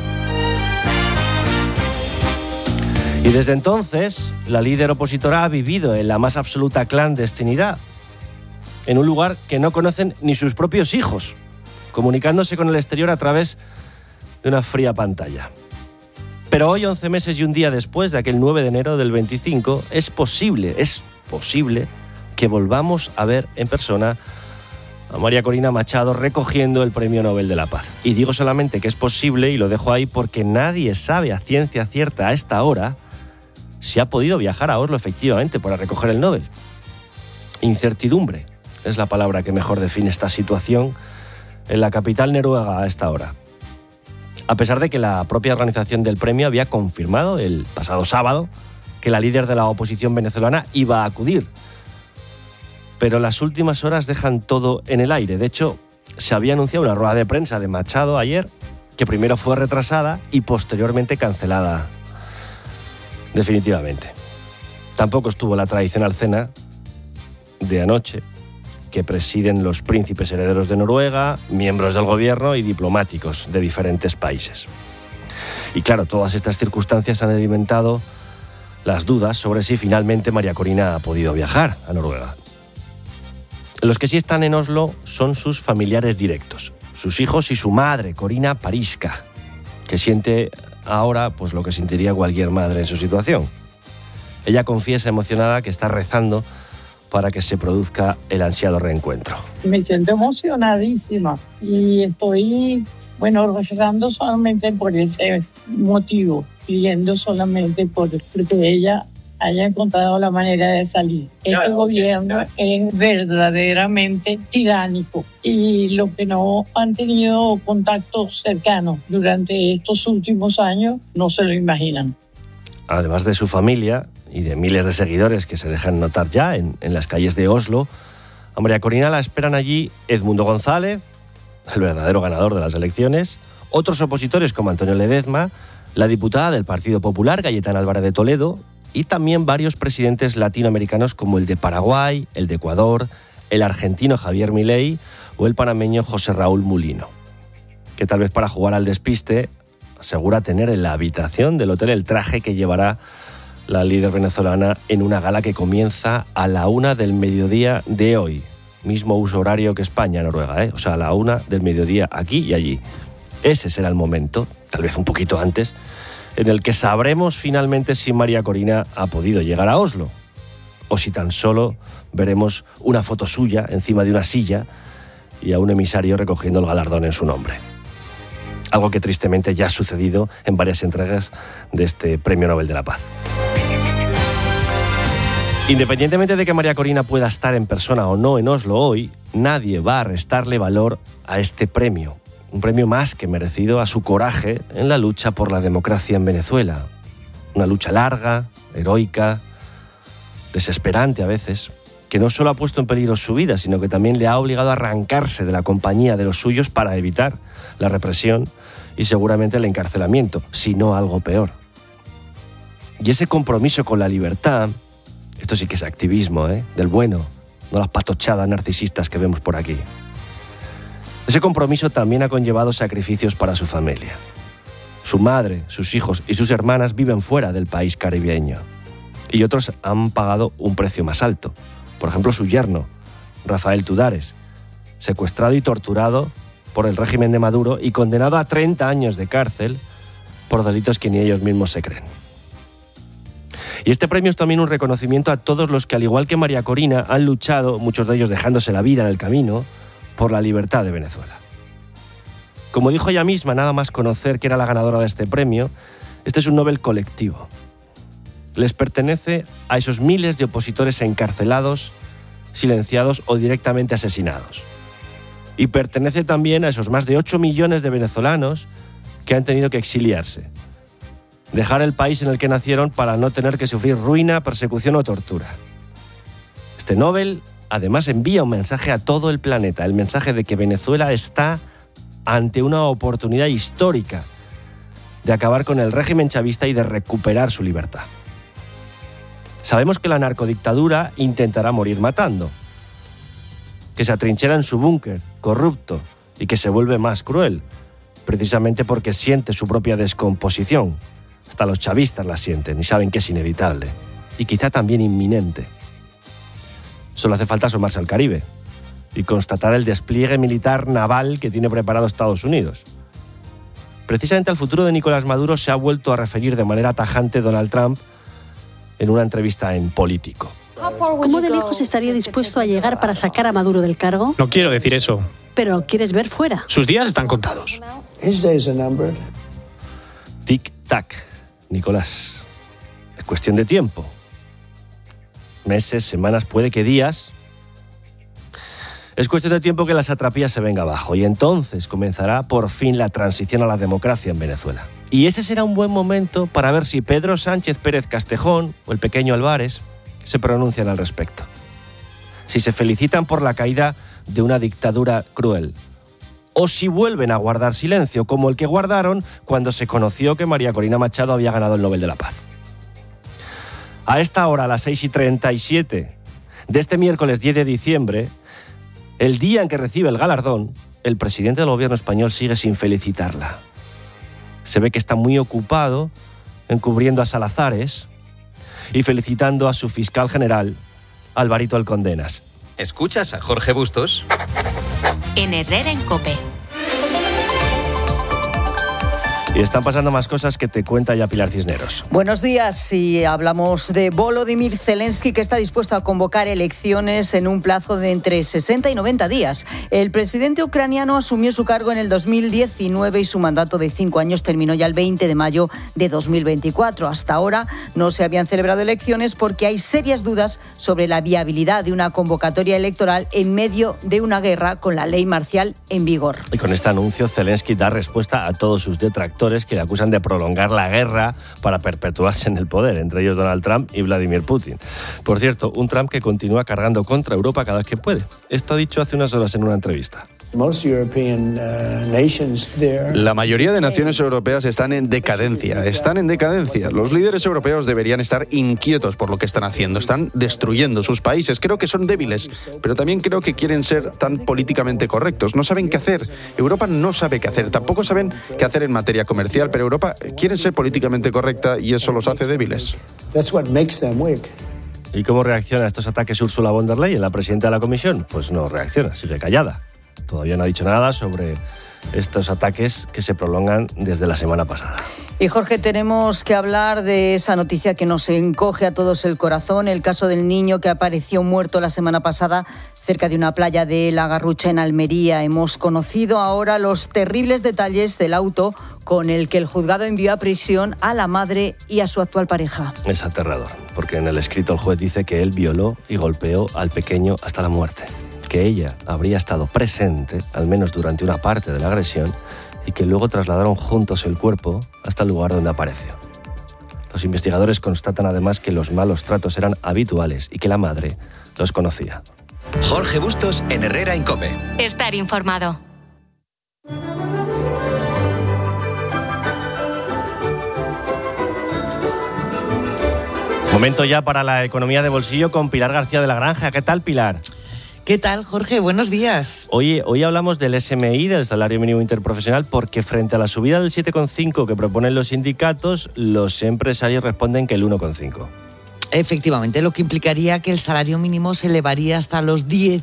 Y desde entonces, la líder opositora ha vivido en la más absoluta clandestinidad, en un lugar que no conocen ni sus propios hijos, comunicándose con el exterior a través de una fría pantalla. Pero hoy, 11 meses y un día después de aquel 9 de enero del 25, es posible que volvamos a ver en persona a María Corina Machado recogiendo el Premio Nobel de la Paz. Y digo solamente que es posible, y lo dejo ahí porque nadie sabe a ciencia cierta a esta hora si ha podido viajar a Oslo efectivamente para recoger el Nobel. Incertidumbre es la palabra que mejor define esta situación en la capital noruega a esta hora. A pesar de que la propia organización del premio había confirmado el pasado sábado que la líder de la oposición venezolana iba a acudir. Pero las últimas horas dejan todo en el aire. De hecho, se había anunciado una rueda de prensa de Machado ayer, que primero fue retrasada y posteriormente cancelada definitivamente. Tampoco estuvo la tradicional cena de anoche que presiden los príncipes herederos de Noruega, miembros del gobierno y diplomáticos de diferentes países. Y claro, todas estas circunstancias han alimentado las dudas sobre si finalmente María Corina ha podido viajar a Noruega. Los que sí están en Oslo son sus familiares directos, sus hijos y su madre, Corina Pariska, que siente ahora pues lo que sentiría cualquier madre en su situación. Ella confiesa emocionada que está rezando para que se produzca el ansiado reencuentro. Me siento emocionadísima y estoy, rezando solamente por ese motivo, pidiendo solamente porque ella haya encontrado la manera de salir. Este gobierno es verdaderamente tiránico y los que no han tenido contactos cercanos durante estos últimos años no se lo imaginan. Además de su familia y de miles de seguidores que se dejan notar ya en las calles de Oslo, a María Corina la esperan allí Edmundo González, el verdadero ganador de las elecciones, otros opositores como Antonio Ledezma, la diputada del Partido Popular, Cayetana Álvarez de Toledo, y también varios presidentes latinoamericanos como el de Paraguay, el de Ecuador, el argentino Javier Milei o el panameño José Raúl Mulino, que tal vez para jugar al despiste asegura tener en la habitación del hotel el traje que llevará la líder venezolana en una gala que comienza a la 1 del mediodía de hoy. Mismo uso horario que España, Noruega, O sea, a la 1 del mediodía aquí y allí. Ese será el momento, tal vez un poquito antes, en el que sabremos finalmente si María Corina ha podido llegar a Oslo, o si tan solo veremos una foto suya encima de una silla y a un emisario recogiendo el galardón en su nombre. Algo que tristemente ya ha sucedido en varias entregas de este Premio Nobel de la Paz. Independientemente de que María Corina pueda estar en persona o no en Oslo hoy, nadie va a restarle valor a este premio. Un premio más que merecido a su coraje en la lucha por la democracia en Venezuela. Una lucha larga, heroica, desesperante a veces, que no solo ha puesto en peligro su vida, sino que también le ha obligado a arrancarse de la compañía de los suyos para evitar la represión y seguramente el encarcelamiento, si no algo peor. Y ese compromiso con la libertad, esto sí que es activismo, del bueno, no las patochadas narcisistas que vemos por aquí. Ese compromiso también ha conllevado sacrificios para su familia. Su madre, sus hijos y sus hermanas viven fuera del país caribeño. Y otros han pagado un precio más alto. Por ejemplo, su yerno, Rafael Tudares, secuestrado y torturado por el régimen de Maduro y condenado a 30 años de cárcel por delitos que ni ellos mismos se creen. Y este premio es también un reconocimiento a todos los que, al igual que María Corina, han luchado, muchos de ellos dejándose la vida en el camino, por la libertad de Venezuela. Como dijo ella misma, nada más conocer que era la ganadora de este premio, este es un Nobel colectivo. Les pertenece a esos miles de opositores encarcelados, silenciados o directamente asesinados. Y pertenece también a esos más de 8 millones de venezolanos que han tenido que exiliarse, dejar el país en el que nacieron para no tener que sufrir ruina, persecución o tortura. Este Nobel además envía un mensaje a todo el planeta, el mensaje de que Venezuela está ante una oportunidad histórica de acabar con el régimen chavista y de recuperar su libertad. Sabemos que la narcodictadura intentará morir matando, que se atrinchera en su búnker, corrupto, y que se vuelve más cruel, precisamente porque siente su propia descomposición. Hasta los chavistas la sienten y saben que es inevitable, y quizá también inminente. Solo hace falta asomarse al Caribe y constatar el despliegue militar naval que tiene preparado Estados Unidos. Precisamente al futuro de Nicolás Maduro se ha vuelto a referir de manera tajante Donald Trump en una entrevista en Político. ¿Cómo de lejos estaría dispuesto a llegar para sacar a Maduro del cargo? No quiero decir eso. Pero lo quieres ver fuera. Sus días están contados. Tic-tac, Nicolás. Es cuestión de tiempo. Meses, semanas, puede que días. Es cuestión de tiempo que la satrapía se venga abajo y entonces comenzará por fin la transición a la democracia en Venezuela. Y ese será un buen momento para ver si Pedro Sánchez Pérez Castejón o el pequeño Álvarez se pronuncian al respecto. Si se felicitan por la caída de una dictadura cruel. O si vuelven a guardar silencio, como el que guardaron cuando se conoció que María Corina Machado había ganado el Nobel de la Paz. A esta hora, a las 6:37 de este miércoles 10 de diciembre, el día en que recibe el galardón, el presidente del gobierno español sigue sin felicitarla. Se ve que está muy ocupado encubriendo a Salazares y felicitando a su fiscal general, Alvarito Alcondenas. ¿Escuchas a Jorge Bustos? En Herrera en COPE. Y están pasando más cosas que te cuenta ya Pilar Cisneros. Buenos días, y hablamos de Volodymyr Zelensky, que está dispuesto a convocar elecciones en un plazo de entre 60 y 90 días. El presidente ucraniano asumió su cargo en el 2019 y su mandato de 5 años terminó ya el 20 de mayo de 2024. Hasta ahora no se habían celebrado elecciones porque hay serias dudas sobre la viabilidad de una convocatoria electoral en medio de una guerra con la ley marcial en vigor. Y con este anuncio, Zelensky da respuesta a todos sus detractores que le acusan de prolongar la guerra para perpetuarse en el poder, entre ellos Donald Trump y Vladimir Putin. Por cierto, un Trump que continúa cargando contra Europa cada vez que puede. Esto ha dicho hace unas horas en una entrevista. La mayoría de naciones europeas están en decadencia. Los líderes europeos deberían estar inquietos por lo que están haciendo. Están destruyendo sus países. Creo que son débiles, pero también creo que quieren ser tan políticamente correctos. No saben qué hacer. Europa no sabe qué hacer. Tampoco saben qué hacer en materia comercial, pero Europa quiere ser políticamente correcta y eso los hace débiles. ¿Y cómo reacciona a estos ataques Ursula von der Leyen, la presidenta de la Comisión? Pues no reacciona, sigue callada. todavía no ha dicho nada sobre estos ataques que se prolongan desde la semana pasada. Y Jorge, tenemos que hablar de esa noticia que nos encoge a todos el corazón, el caso del niño que apareció muerto la semana pasada cerca de una playa de La Garrucha en Almería. Hemos conocido ahora los terribles detalles del auto con el que el juzgado envió a prisión a la madre y a su actual pareja. Es aterrador, porque en el escrito el juez dice que él violó y golpeó al pequeño hasta la muerte, que ella habría estado presente, al menos durante una parte de la agresión, y que luego trasladaron juntos el cuerpo hasta el lugar donde apareció. Los investigadores constatan además que los malos tratos eran habituales y que la madre los conocía. Jorge Bustos en Herrera en COPE. Estar informado. Momento ya para la economía de bolsillo con Pilar García de la Granja. ¿Qué tal, Pilar? ¿Qué tal, Jorge? Buenos días. Oye, hoy hablamos del SMI, del salario mínimo interprofesional, porque frente a la subida del 7,5 que proponen los sindicatos, los empresarios responden que el 1,5. Efectivamente, lo que implicaría que el salario mínimo se elevaría hasta los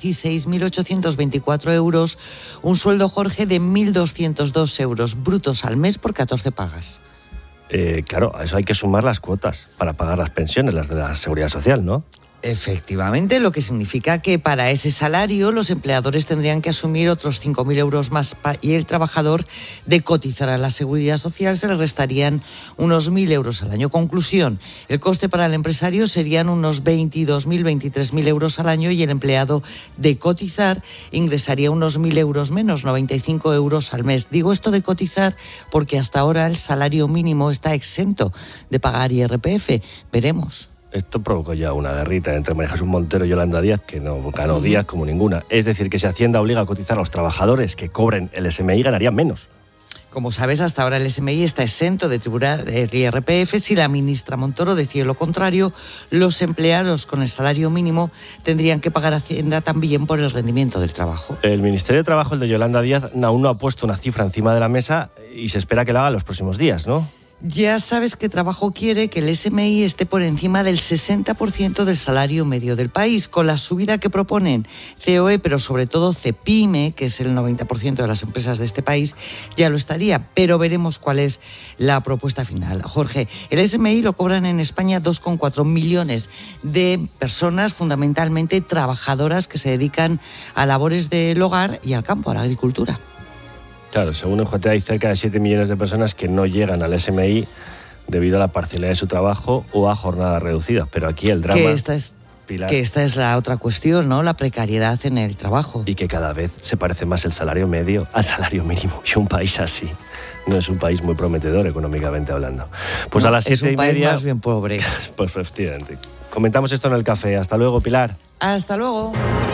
16.824 euros, un sueldo, Jorge, de 1.202 euros brutos al mes por 14 pagas. Claro, a eso hay que sumar las cuotas para pagar las pensiones, las de la Seguridad Social, ¿no? Efectivamente, lo que significa que para ese salario los empleadores tendrían que asumir otros 5.000 euros más y el trabajador de cotizar a la Seguridad Social se le restarían unos 1.000 euros al año. Conclusión, el coste para el empresario serían unos 22.000, 23.000 euros al año y el empleado de cotizar ingresaría unos 1.000 euros menos, 95 euros al mes. Digo esto de cotizar porque hasta ahora el salario mínimo está exento de pagar IRPF. Veremos. Esto provocó ya una guerrita entre María Jesús Montero y Yolanda Díaz, que no ganó Díaz como ninguna. Es decir, que si Hacienda obliga a cotizar a los trabajadores que cobren el SMI, ganarían menos. Como sabes, hasta ahora el SMI está exento de tributar el IRPF. Si la ministra Montoro decide lo contrario, los empleados con el salario mínimo tendrían que pagar Hacienda también por el rendimiento del trabajo. El Ministerio de Trabajo, el de Yolanda Díaz, aún no ha puesto una cifra encima de la mesa y se espera que la haga en los próximos días, ¿no? Ya sabes que Trabajo quiere que el SMI esté por encima del 60% del salario medio del país. Con la subida que proponen COE, pero sobre todo CEPIME, que es el 90% de las empresas de este país, ya lo estaría. Pero veremos cuál es la propuesta final. Jorge, el SMI lo cobran en España 2,4 millones de personas, fundamentalmente trabajadoras que se dedican a labores del hogar y al campo, a la agricultura. Claro, según el UGT hay cerca de 7 millones de personas que no llegan al SMI debido a la parcialidad de su trabajo o a jornada reducida. Pero aquí el drama... Que esta es la otra cuestión, ¿no? La precariedad en el trabajo. Y que cada vez se parece más el salario medio al salario mínimo. Y un país así no es un país muy prometedor económicamente hablando. Pues no, a las 7:30... Es un país más bien pobre. Pues efectivamente. Comentamos esto en el café. Hasta luego, Pilar. Hasta luego.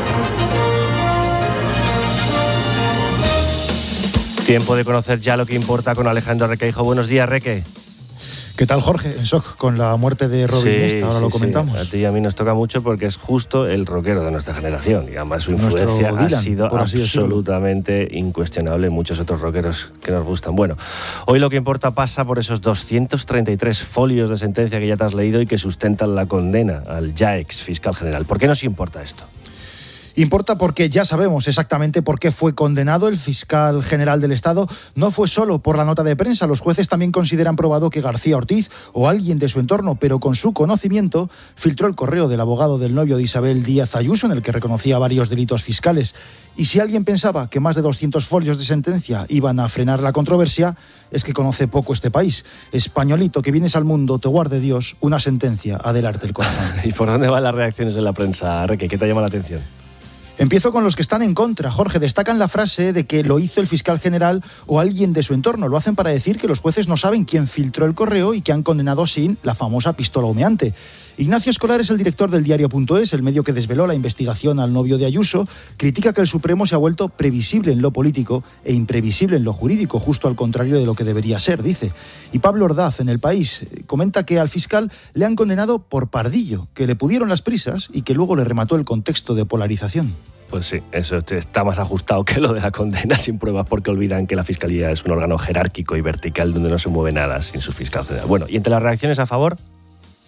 Tiempo de conocer ya lo que importa con Alejandro Requeijo. Buenos días, Reque. ¿Qué tal, Jorge? En shock con la muerte de Robin Nesta, ahora lo comentamos. Sí. A ti y a mí nos toca mucho porque es justo el rockero de nuestra generación. Y además su influencia ha sido absolutamente incuestionable en muchos otros rockeros que nos gustan. Bueno, hoy lo que importa pasa por esos 233 folios de sentencia que ya te has leído y que sustentan la condena al ya ex fiscal general. ¿Por qué nos importa esto? Importa porque ya sabemos exactamente por qué fue condenado. El fiscal general del Estado no fue solo por la nota de prensa. Los jueces también consideran probado que García Ortiz o alguien de su entorno, pero con su conocimiento, filtró el correo del abogado del novio de Isabel Díaz Ayuso, en el que reconocía varios delitos fiscales. Y si alguien pensaba que más de 200 folios de sentencia iban a frenar la controversia, es que conoce poco este país. Españolito, que vienes al mundo, te guarde Dios, una sentencia, adelarte el corazón. ¿Y por dónde van las reacciones en la prensa, Reque? ¿Qué te llama la atención? Empiezo con los que están en contra. Jorge, destacan la frase de que lo hizo el fiscal general o alguien de su entorno. Lo hacen para decir que los jueces no saben quién filtró el correo y que han condenado sin la famosa pistola humeante. Ignacio Escolar es el director del diario.es, el medio que desveló la investigación al novio de Ayuso. Critica que el Supremo se ha vuelto previsible en lo político e imprevisible en lo jurídico, justo al contrario de lo que debería ser, dice. Y Pablo Ordaz, en El País, comenta que al fiscal le han condenado por pardillo, que le pudieron las prisas y que luego le remató el contexto de polarización. Pues sí, eso está más ajustado que lo de la condena sin pruebas, porque olvidan que la Fiscalía es un órgano jerárquico y vertical donde no se mueve nada sin su fiscal general. Bueno, y entre las reacciones a favor...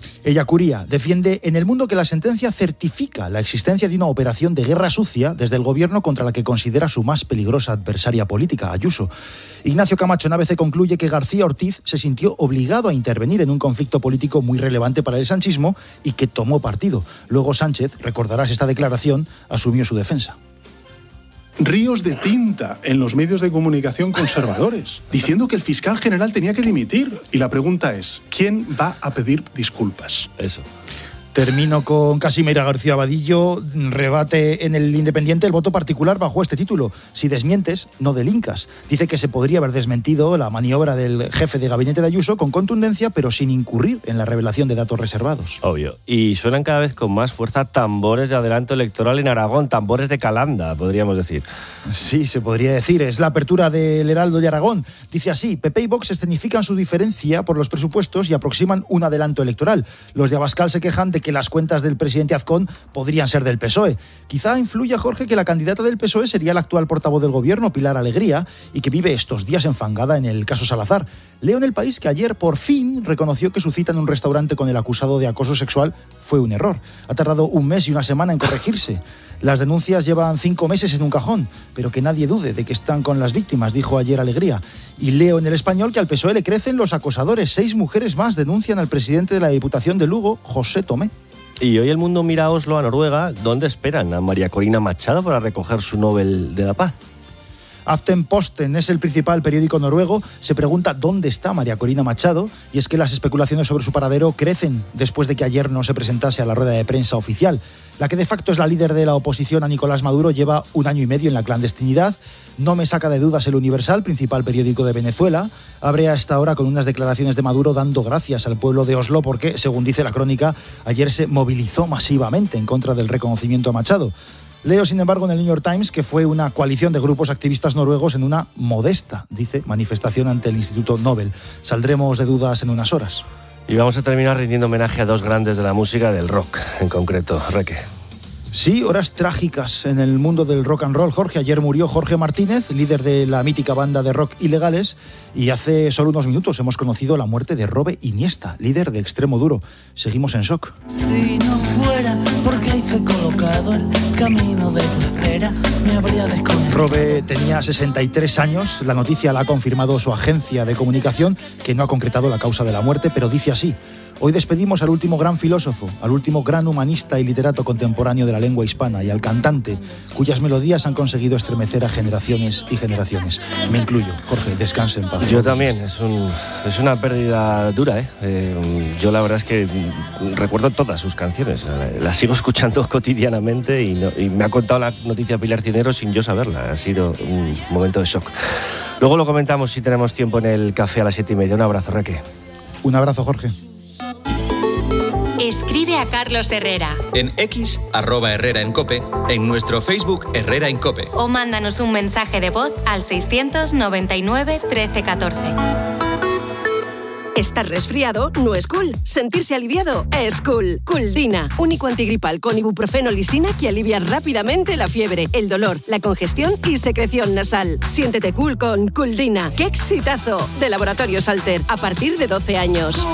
Ella, Curía, defiende en El Mundo que la sentencia certifica la existencia de una operación de guerra sucia desde el gobierno contra la que considera su más peligrosa adversaria política, Ayuso. Ignacio Camacho en ABC concluye que García Ortiz se sintió obligado a intervenir en un conflicto político muy relevante para el sanchismo y que tomó partido. Luego Sánchez, recordarás esta declaración, asumió su defensa. Ríos de tinta en los medios de comunicación conservadores, diciendo que el fiscal general tenía que dimitir. Y la pregunta es, ¿quién va a pedir disculpas? Eso. Termino con Casimira García Vadillo, rebate en el Independiente el voto particular bajo este título. Si desmientes, no delincas. Dice que se podría haber desmentido la maniobra del jefe de gabinete de Ayuso con contundencia, pero sin incurrir en la revelación de datos reservados. Obvio. Y suenan cada vez con más fuerza tambores de adelanto electoral en Aragón, tambores de Calanda, podríamos decir. Sí, se podría decir. Es la apertura del Heraldo de Aragón. Dice así: PP y Vox escenifican su diferencia por los presupuestos y aproximan un adelanto electoral. Los de Abascal se quejan de que las cuentas del presidente Azcón podrían ser del PSOE. Quizá influya, Jorge, que la candidata del PSOE sería la actual portavoz del gobierno, Pilar Alegría, y que vive estos días enfangada en el caso Salazar. Leo en El País que ayer por fin reconoció que su cita en un restaurante con el acusado de acoso sexual fue un error. Ha tardado un mes y una semana en corregirse. Las denuncias llevan 5 meses en un cajón, pero que nadie dude de que están con las víctimas, dijo ayer Alegría. Y leo en El Español que al PSOE le crecen los acosadores. 6 mujeres más denuncian al presidente de la Diputación de Lugo, José Tomé. Y hoy el mundo mira a Oslo, a Noruega, donde esperan a María Corina Machado para recoger su Nobel de la Paz. Aftenposten es el principal periódico noruego. Se pregunta dónde está María Corina Machado, y es que las especulaciones sobre su paradero crecen después de que ayer no se presentase a la rueda de prensa oficial. La que de facto es la líder de la oposición a Nicolás Maduro lleva 1 año y medio en la clandestinidad. No me saca de dudas El Universal, principal periódico de Venezuela. Abre a esta hora con unas declaraciones de Maduro dando gracias al pueblo de Oslo porque, según dice la crónica, ayer se movilizó masivamente en contra del reconocimiento a Machado. Leo, sin embargo, en el New York Times que fue una coalición de grupos activistas noruegos en una modesta, dice, manifestación ante el Instituto Nobel. Saldremos de dudas en unas horas. Y vamos a terminar rindiendo homenaje a 2 grandes de la música, del rock en concreto. Reque. Sí, horas trágicas en el mundo del rock and roll, Jorge. Ayer murió Jorge Martínez, líder de la mítica banda de rock Ilegales, y hace solo unos minutos hemos conocido la muerte de Robe Iniesta, líder de Extremo Duro. Seguimos en shock. Si no fuera porque hay fe colocado el camino de tu espera, me habría desconectado. Robe tenía 63 años, la noticia la ha confirmado su agencia de comunicación, que no ha concretado la causa de la muerte, pero dice así: hoy despedimos al último gran filósofo, al último gran humanista y literato contemporáneo de la lengua hispana, y al cantante, cuyas melodías han conseguido estremecer a generaciones y generaciones. Me incluyo. Jorge, descanse en paz. Yo también, es una pérdida dura, yo la verdad es que recuerdo todas sus canciones, las sigo escuchando cotidianamente y me ha contado la noticia Pilar Cinero sin yo saberla. Ha sido un momento de shock. Luego lo comentamos si tenemos tiempo en el café a las 7:30. Un abrazo, Reque. Un abrazo, Jorge. Escribe a Carlos Herrera. En X, @Herrera en COPE, en nuestro Facebook Herrera en COPE. O mándanos un mensaje de voz al 699 1314. Estar resfriado no es cool. Sentirse aliviado es cool. Cooldina, único antigripal con ibuprofeno lisina que alivia rápidamente la fiebre, el dolor, la congestión y secreción nasal. Siéntete cool con Cooldina. ¡Qué exitazo! De Laboratorios Alter, a partir de 12 años.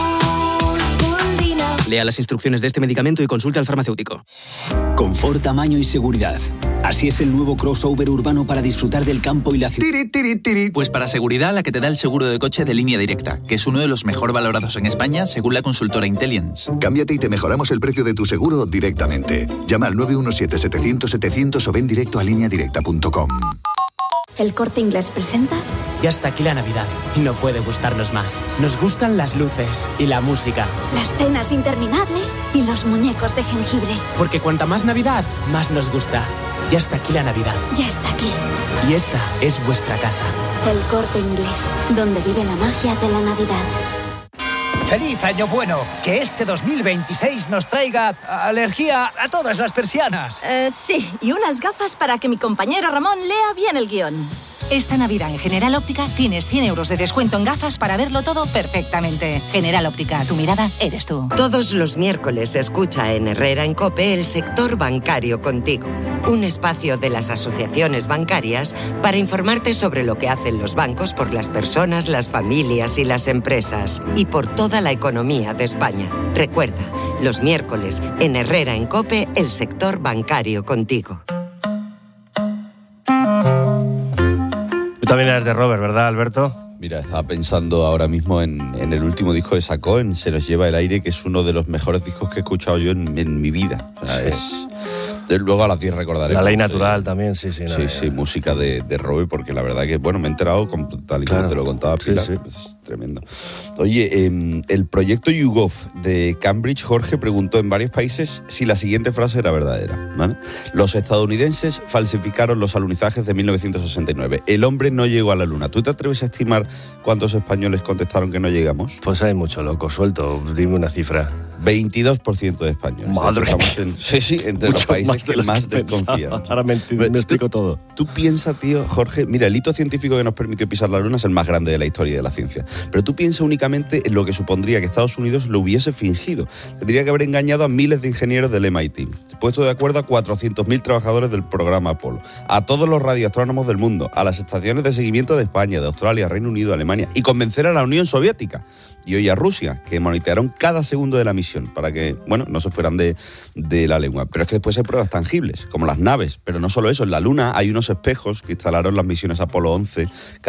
Lea las instrucciones de este medicamento y consulte al farmacéutico. Confort, tamaño y seguridad. Así es el nuevo crossover urbano para disfrutar del campo y la ciudad. Pues para seguridad, la que te da el seguro de coche de Línea Directa, que es uno de los mejor valorados en España según la consultora Intelliance. Cámbiate y te mejoramos el precio de tu seguro directamente. Llama al 917-700-700 o ven directo a lineadirecta.com. ¿El Corte Inglés presenta? Ya está aquí la Navidad y no puede gustarnos más. Nos gustan las luces y la música. Las cenas interminables y los muñecos de jengibre. Porque cuanta más Navidad, más nos gusta. Ya está aquí la Navidad. Ya está aquí. Y esta es vuestra casa. El Corte Inglés, donde vive la magia de la Navidad. ¡Feliz Año Bueno! Que este 2026 nos traiga alergia a todas las persianas. Sí, y unas gafas para que mi compañero Ramón lea bien el guión. Esta Navidad en General Óptica tienes 100 euros de descuento en gafas para verlo todo perfectamente. General Óptica, tu mirada eres tú. Todos los miércoles escucha en Herrera en COPE el sector bancario contigo. Un espacio de las asociaciones bancarias para informarte sobre lo que hacen los bancos por las personas, las familias y las empresas. Y por toda la economía de España. Recuerda, los miércoles en Herrera en COPE el sector bancario contigo. También eres de Robert, ¿verdad, Alberto? Mira, estaba pensando ahora mismo en el último disco que sacó, en Se nos lleva el aire, que es uno de los mejores discos que he escuchado yo en mi vida. O sea, sí. Luego a las 10 recordaré. La ley natural también, sí. Sí, música de Robert, porque la verdad que, bueno, me he enterado tal y como te lo contaba Pilar. Sí. Es tremendo. Oye, el proyecto YouGov de Cambridge, Jorge preguntó en varios países si la siguiente frase era verdadera, ¿vale? Los estadounidenses falsificaron los alunizajes de 1969. El hombre no llegó a la luna. ¿Tú te atreves a estimar cuántos españoles contestaron que no llegamos? Pues hay mucho loco suelto. Dime una cifra. 22% de españoles. Madre mía. Sí, entre los países que más desconfían. Ahora me explico todo. Tú piensas, tío, Jorge, mira, el hito científico que nos permitió pisar la luna es el más grande de la historia de la ciencia. Pero tú piensas únicamente en lo que supondría que Estados Unidos lo hubiese fingido. Tendría que haber engañado a miles de ingenieros del MIT, puesto de acuerdo a 400.000 trabajadores del programa Apolo, a todos los radioastrónomos del mundo, a las estaciones de seguimiento de España, de Australia, Reino Unido, Alemania, y convencer a la Unión Soviética y hoy a Rusia, que monitorearon cada segundo de la misión para que, bueno, no se fueran de la lengua. Pero es que después hay pruebas tangibles, como las naves. Pero no solo eso, en la Luna hay unos espejos que instalaron las misiones Apolo 11,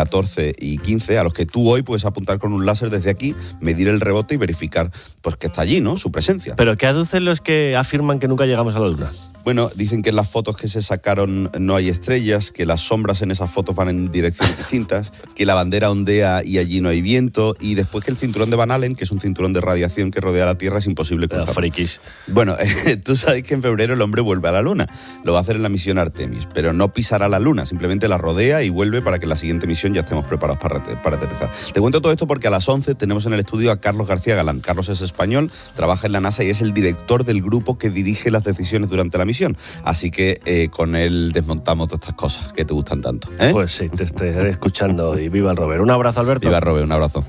14 y 15, a los que tú hoy puedes apuntar con un láser desde aquí, medir el rebote y verificar pues que está allí, ¿no?, su presencia. ¿Pero qué aducen los que afirman que nunca llegamos a la Luna? Bueno, dicen que en las fotos que se sacaron no hay estrellas, que las sombras en esas fotos van en direcciones distintas, que la bandera ondea y allí no hay viento, y después que el cinturón de Van Allen, que es un cinturón de radiación que rodea la Tierra, es imposible cruzar. Frikis. Bueno, tú sabes que en febrero el hombre vuelve a la Luna. Lo va a hacer en la misión Artemis, pero no pisará la Luna, simplemente la rodea y vuelve para que en la siguiente misión ya estemos preparados para aterrizar. Te cuento todo esto porque a las 11 tenemos en el estudio a Carlos García Galán. Carlos es español, trabaja en la NASA y es el director del grupo que dirige las decisiones durante la misión. Así que con él desmontamos todas estas cosas que te gustan tanto. Pues sí, te estaré escuchando y viva el Robert. Un abrazo, Alberto. Viva el Robert, un abrazo.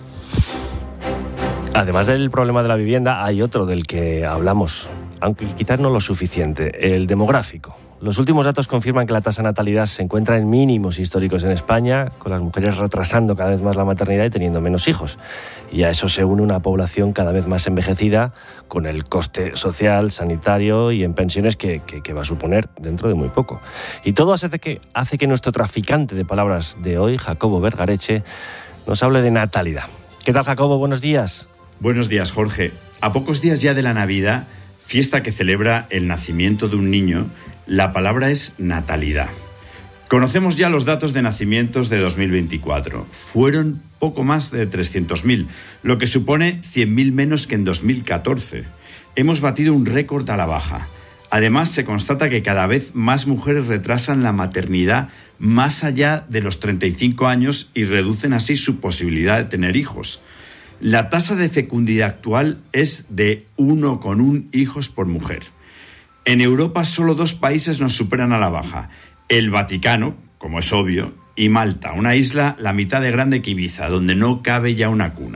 Además del problema de la vivienda, hay otro del que hablamos, aunque quizás no lo suficiente, el demográfico. Los últimos datos confirman que la tasa de natalidad se encuentra en mínimos históricos en España, con las mujeres retrasando cada vez más la maternidad y teniendo menos hijos. Y a eso se une una población cada vez más envejecida, con el coste social, sanitario y en pensiones que va a suponer dentro de muy poco. Y todo hace que nuestro traficante de palabras de hoy, Jacobo Vergareche, nos hable de natalidad. ¿Qué tal, Jacobo? Buenos días. Buenos días, Jorge. A pocos días ya de la Navidad, fiesta que celebra el nacimiento de un niño, la palabra es natalidad. Conocemos ya los datos de nacimientos de 2024. Fueron poco más de 300.000, lo que supone 100.000 menos que en 2014. Hemos batido un récord a la baja. Además, se constata que cada vez más mujeres retrasan la maternidad más allá de los 35 años y reducen así su posibilidad de tener hijos. La tasa de fecundidad actual es de 1,1 hijos por mujer. En Europa solo 2 países nos superan a la baja. El Vaticano, como es obvio, y Malta, una isla la mitad de grande que Ibiza, donde no cabe ya una cuna.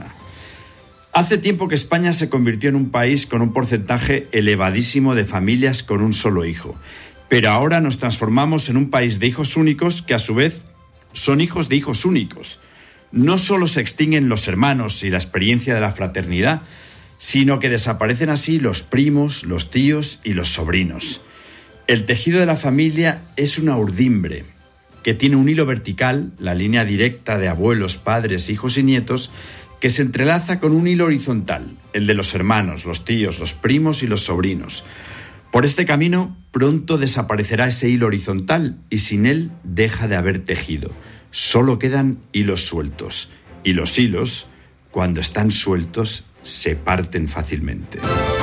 Hace tiempo que España se convirtió en un país con un porcentaje elevadísimo de familias con un solo hijo. Pero ahora nos transformamos en un país de hijos únicos que a su vez son hijos de hijos únicos. No solo se extinguen los hermanos y la experiencia de la fraternidad, sino que desaparecen así los primos, los tíos y los sobrinos. El tejido de la familia es una urdimbre que tiene un hilo vertical, la línea directa de abuelos, padres, hijos y nietos, que se entrelaza con un hilo horizontal, el de los hermanos, los tíos, los primos y los sobrinos. Por este camino pronto desaparecerá ese hilo horizontal y sin él deja de haber tejido. Solo quedan hilos sueltos y los hilos, cuando están sueltos, se parten fácilmente.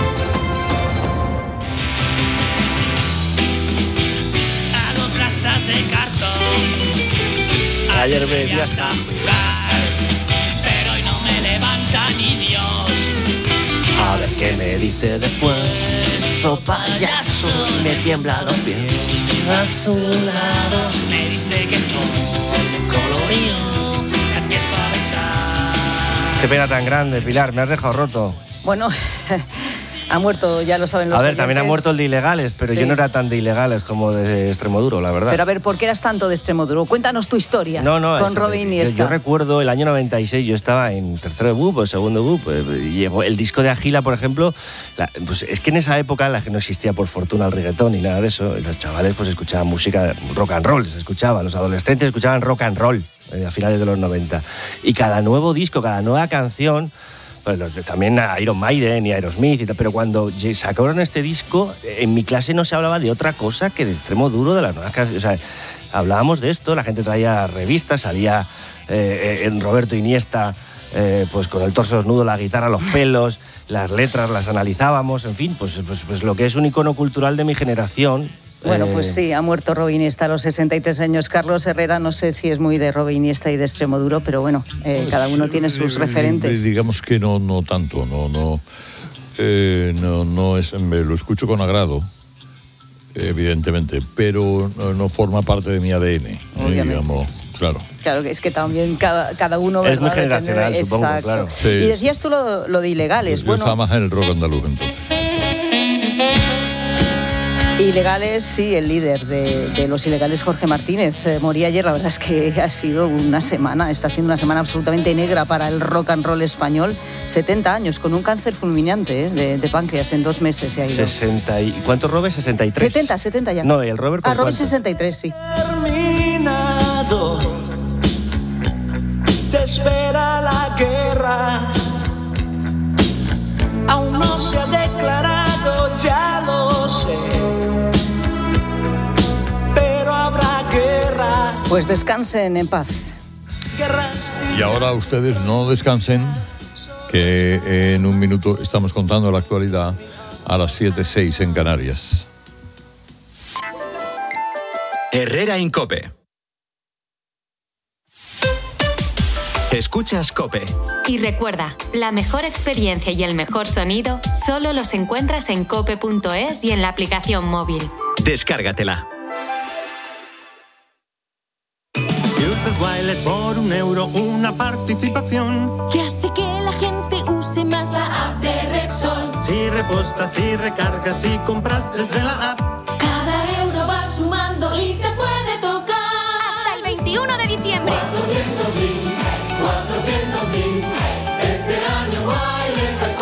Hago trazas de cartón. Ayer me vi hasta jugar, pero hoy no me levanta ni Dios. A ver qué me dice después. Eso payaso, me tiembla los pies. A su lado me dice que todo pena tan grande, Pilar, me has dejado roto. Bueno, ha muerto, ya lo saben los oyentes. También ha muerto el de Ilegales, pero yo no era tan de Ilegales como de Extremoduro, la verdad. Pero a ver, ¿por qué eras tanto de Extremoduro? Cuéntanos tu historia con Robin Iniesta. Yo recuerdo el año 96, yo estaba en tercero de BUP o segundo de BUP, y llegó el disco de Agila, por ejemplo, pues es que en esa época no existía por fortuna el reggaetón ni nada de eso, y los chavales pues escuchaban música rock and roll, se escuchaba, los adolescentes escuchaban rock and roll a finales de los 90, y cada nuevo disco, cada nueva canción, pues también Iron Maiden y Aerosmith y tal, pero cuando sacaron este disco, en mi clase no se hablaba de otra cosa que de Extremoduro, de las nuevas canciones. O sea, hablábamos de esto, la gente traía revistas, salía en Roberto Iniesta, pues con el torso desnudo, la guitarra, los pelos, las letras las analizábamos, en fin, pues lo que es un icono cultural de mi generación. Bueno, pues sí, ha muerto Robin Iniesta a los 63 años. Carlos Herrera, no sé si es muy de Robin Iniesta y de Extremoduro, pero bueno, cada uno tiene sus referentes. Digamos que no tanto, no es, me lo escucho con agrado, evidentemente, pero no forma parte de mi ADN, digamos, claro. Claro, es que también cada uno... Es muy generacional, supongo, exacto. Claro. Sí. Y decías tú lo de Ilegales. Yo estaba más en el rock andaluz, entonces. Ilegales, sí, el líder de los Ilegales, Jorge Martínez, moría ayer. La verdad es que está siendo una semana absolutamente negra para el rock and roll español. 70 años, con un cáncer fulminante de páncreas, en 2 meses se ha ido. 60 y... ¿Cuántos, Robert? 63. 70 ya. No, el Robert con Robert 63, sí. Terminado, te espera la guerra. Aún no se ha declarado, ya lo sé. Pues descansen en paz. Y ahora ustedes no descansen, que en un minuto estamos contando la actualidad a las 7:06 en Canarias. Herrera en COPE. Escuchas COPE. Y recuerda, la mejor experiencia y el mejor sonido solo los encuentras en cope.es y en la aplicación móvil. Descárgatela. Si usas Wilet por €1, una participación que hace que la gente use más la app de Repsol. Si repostas, si recargas, si compras desde la app, cada euro va sumando y te puede tocar hasta el 21 de diciembre. 400.000, este año Wilet da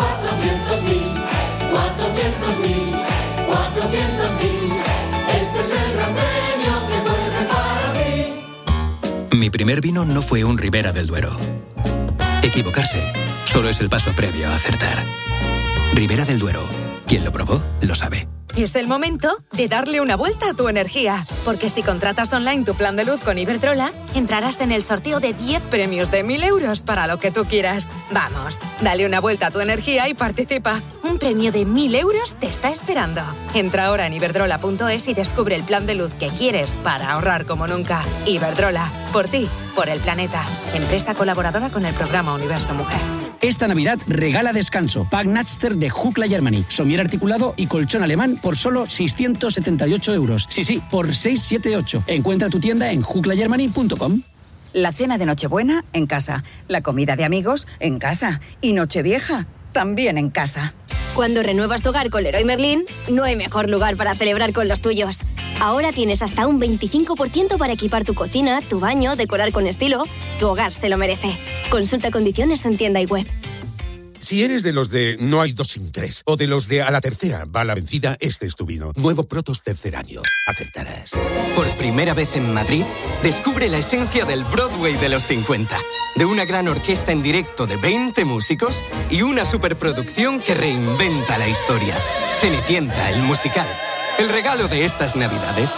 400.000, este es el gran premio que puede ser para ti. Mi primer vino no fue un Ribera del Duero. Equivocarse solo es el paso previo a acertar. Ribera del Duero, quien lo probó, lo sabe. Es el momento de darle una vuelta a tu energía, porque si contratas online tu plan de luz con Iberdrola, entrarás en el sorteo de 10 premios de 1.000 euros para lo que tú quieras. Vamos, dale una vuelta a tu energía y participa. Un premio de 1.000 euros te está esperando. Entra ahora en iberdrola.es y descubre el plan de luz que quieres para ahorrar como nunca. Iberdrola, por ti, por el planeta. Empresa colaboradora con el programa Universo Mujer. Esta Navidad regala descanso. Pack Natster de Hukla Germany. Somier articulado y colchón alemán por solo 678 euros. Sí, por 678. Encuentra tu tienda en huklagermany.com. La cena de Nochebuena en casa. La comida de amigos en casa. Y Nochevieja también en casa. Cuando renuevas tu hogar con Leroy Merlin, no hay mejor lugar para celebrar con los tuyos. Ahora tienes hasta un 25% para equipar tu cocina, tu baño, decorar con estilo. Tu hogar se lo merece. Consulta condiciones en tienda y web. Si eres de los de no hay 2 sin 3 o de los de a la tercera va la vencida, este es tu vino. Nuevo Protos tercer año. Acertarás. Por primera vez en Madrid, descubre la esencia del Broadway de los 50. De una gran orquesta en directo de 20 músicos y una superproducción que reinventa la historia. Cenicienta, el musical. El regalo de estas Navidades.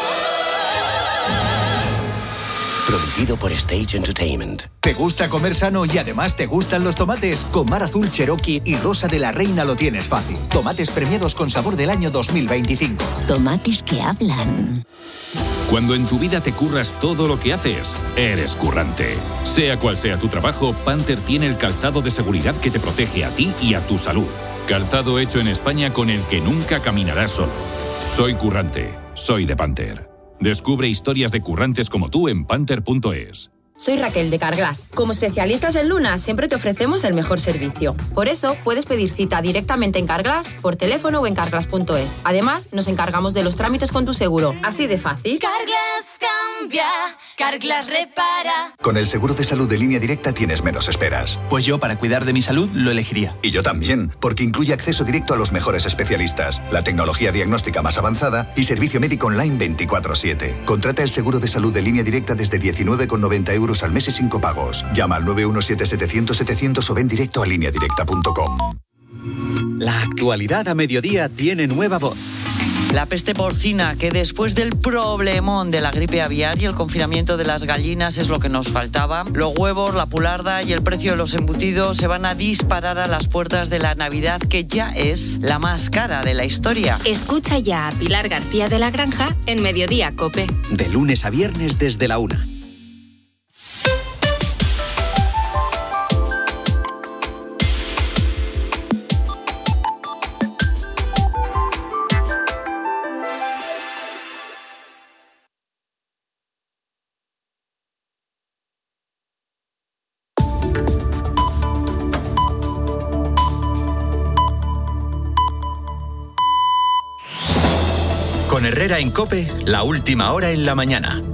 Producido por Stage Entertainment. ¿Te gusta comer sano y además te gustan los tomates? Con Mar Azul Cherokee y Rosa de la Reina lo tienes fácil. Tomates premiados con sabor del año 2025. Tomates que hablan. Cuando en tu vida te curras todo lo que haces, eres currante. Sea cual sea tu trabajo, Panther tiene el calzado de seguridad que te protege a ti y a tu salud. Calzado hecho en España con el que nunca caminarás solo. Soy currante. Soy de Panther. Descubre historias de currantes como tú en panther.es. Soy Raquel de Carglass. Como especialistas en Luna, siempre te ofrecemos el mejor servicio. Por eso, puedes pedir cita directamente en Carglass, por teléfono o en carglass.es. Además, nos encargamos de los trámites con tu seguro. Así de fácil. Carglass cambia, Carglass repara. Con el seguro de salud de Línea Directa tienes menos esperas. Pues yo, para cuidar de mi salud, lo elegiría. Y yo también, porque incluye acceso directo a los mejores especialistas, la tecnología diagnóstica más avanzada y servicio médico online 24/7. Contrata el seguro de salud de Línea Directa desde 19,90 € al mes y 5 pagos. Llama al 917-700-700 o ven directo a lineadirecta.com. La actualidad a mediodía tiene nueva voz. La peste porcina, que después del problemón de la gripe aviar y el confinamiento de las gallinas es lo que nos faltaba. Los huevos, la pularda y el precio de los embutidos se van a disparar a las puertas de la Navidad, que ya es la más cara de la historia. Escucha ya a Pilar García de la Granja en Mediodía COPE. De lunes a viernes desde la 1. Con Herrera en COPE, la última hora en la mañana.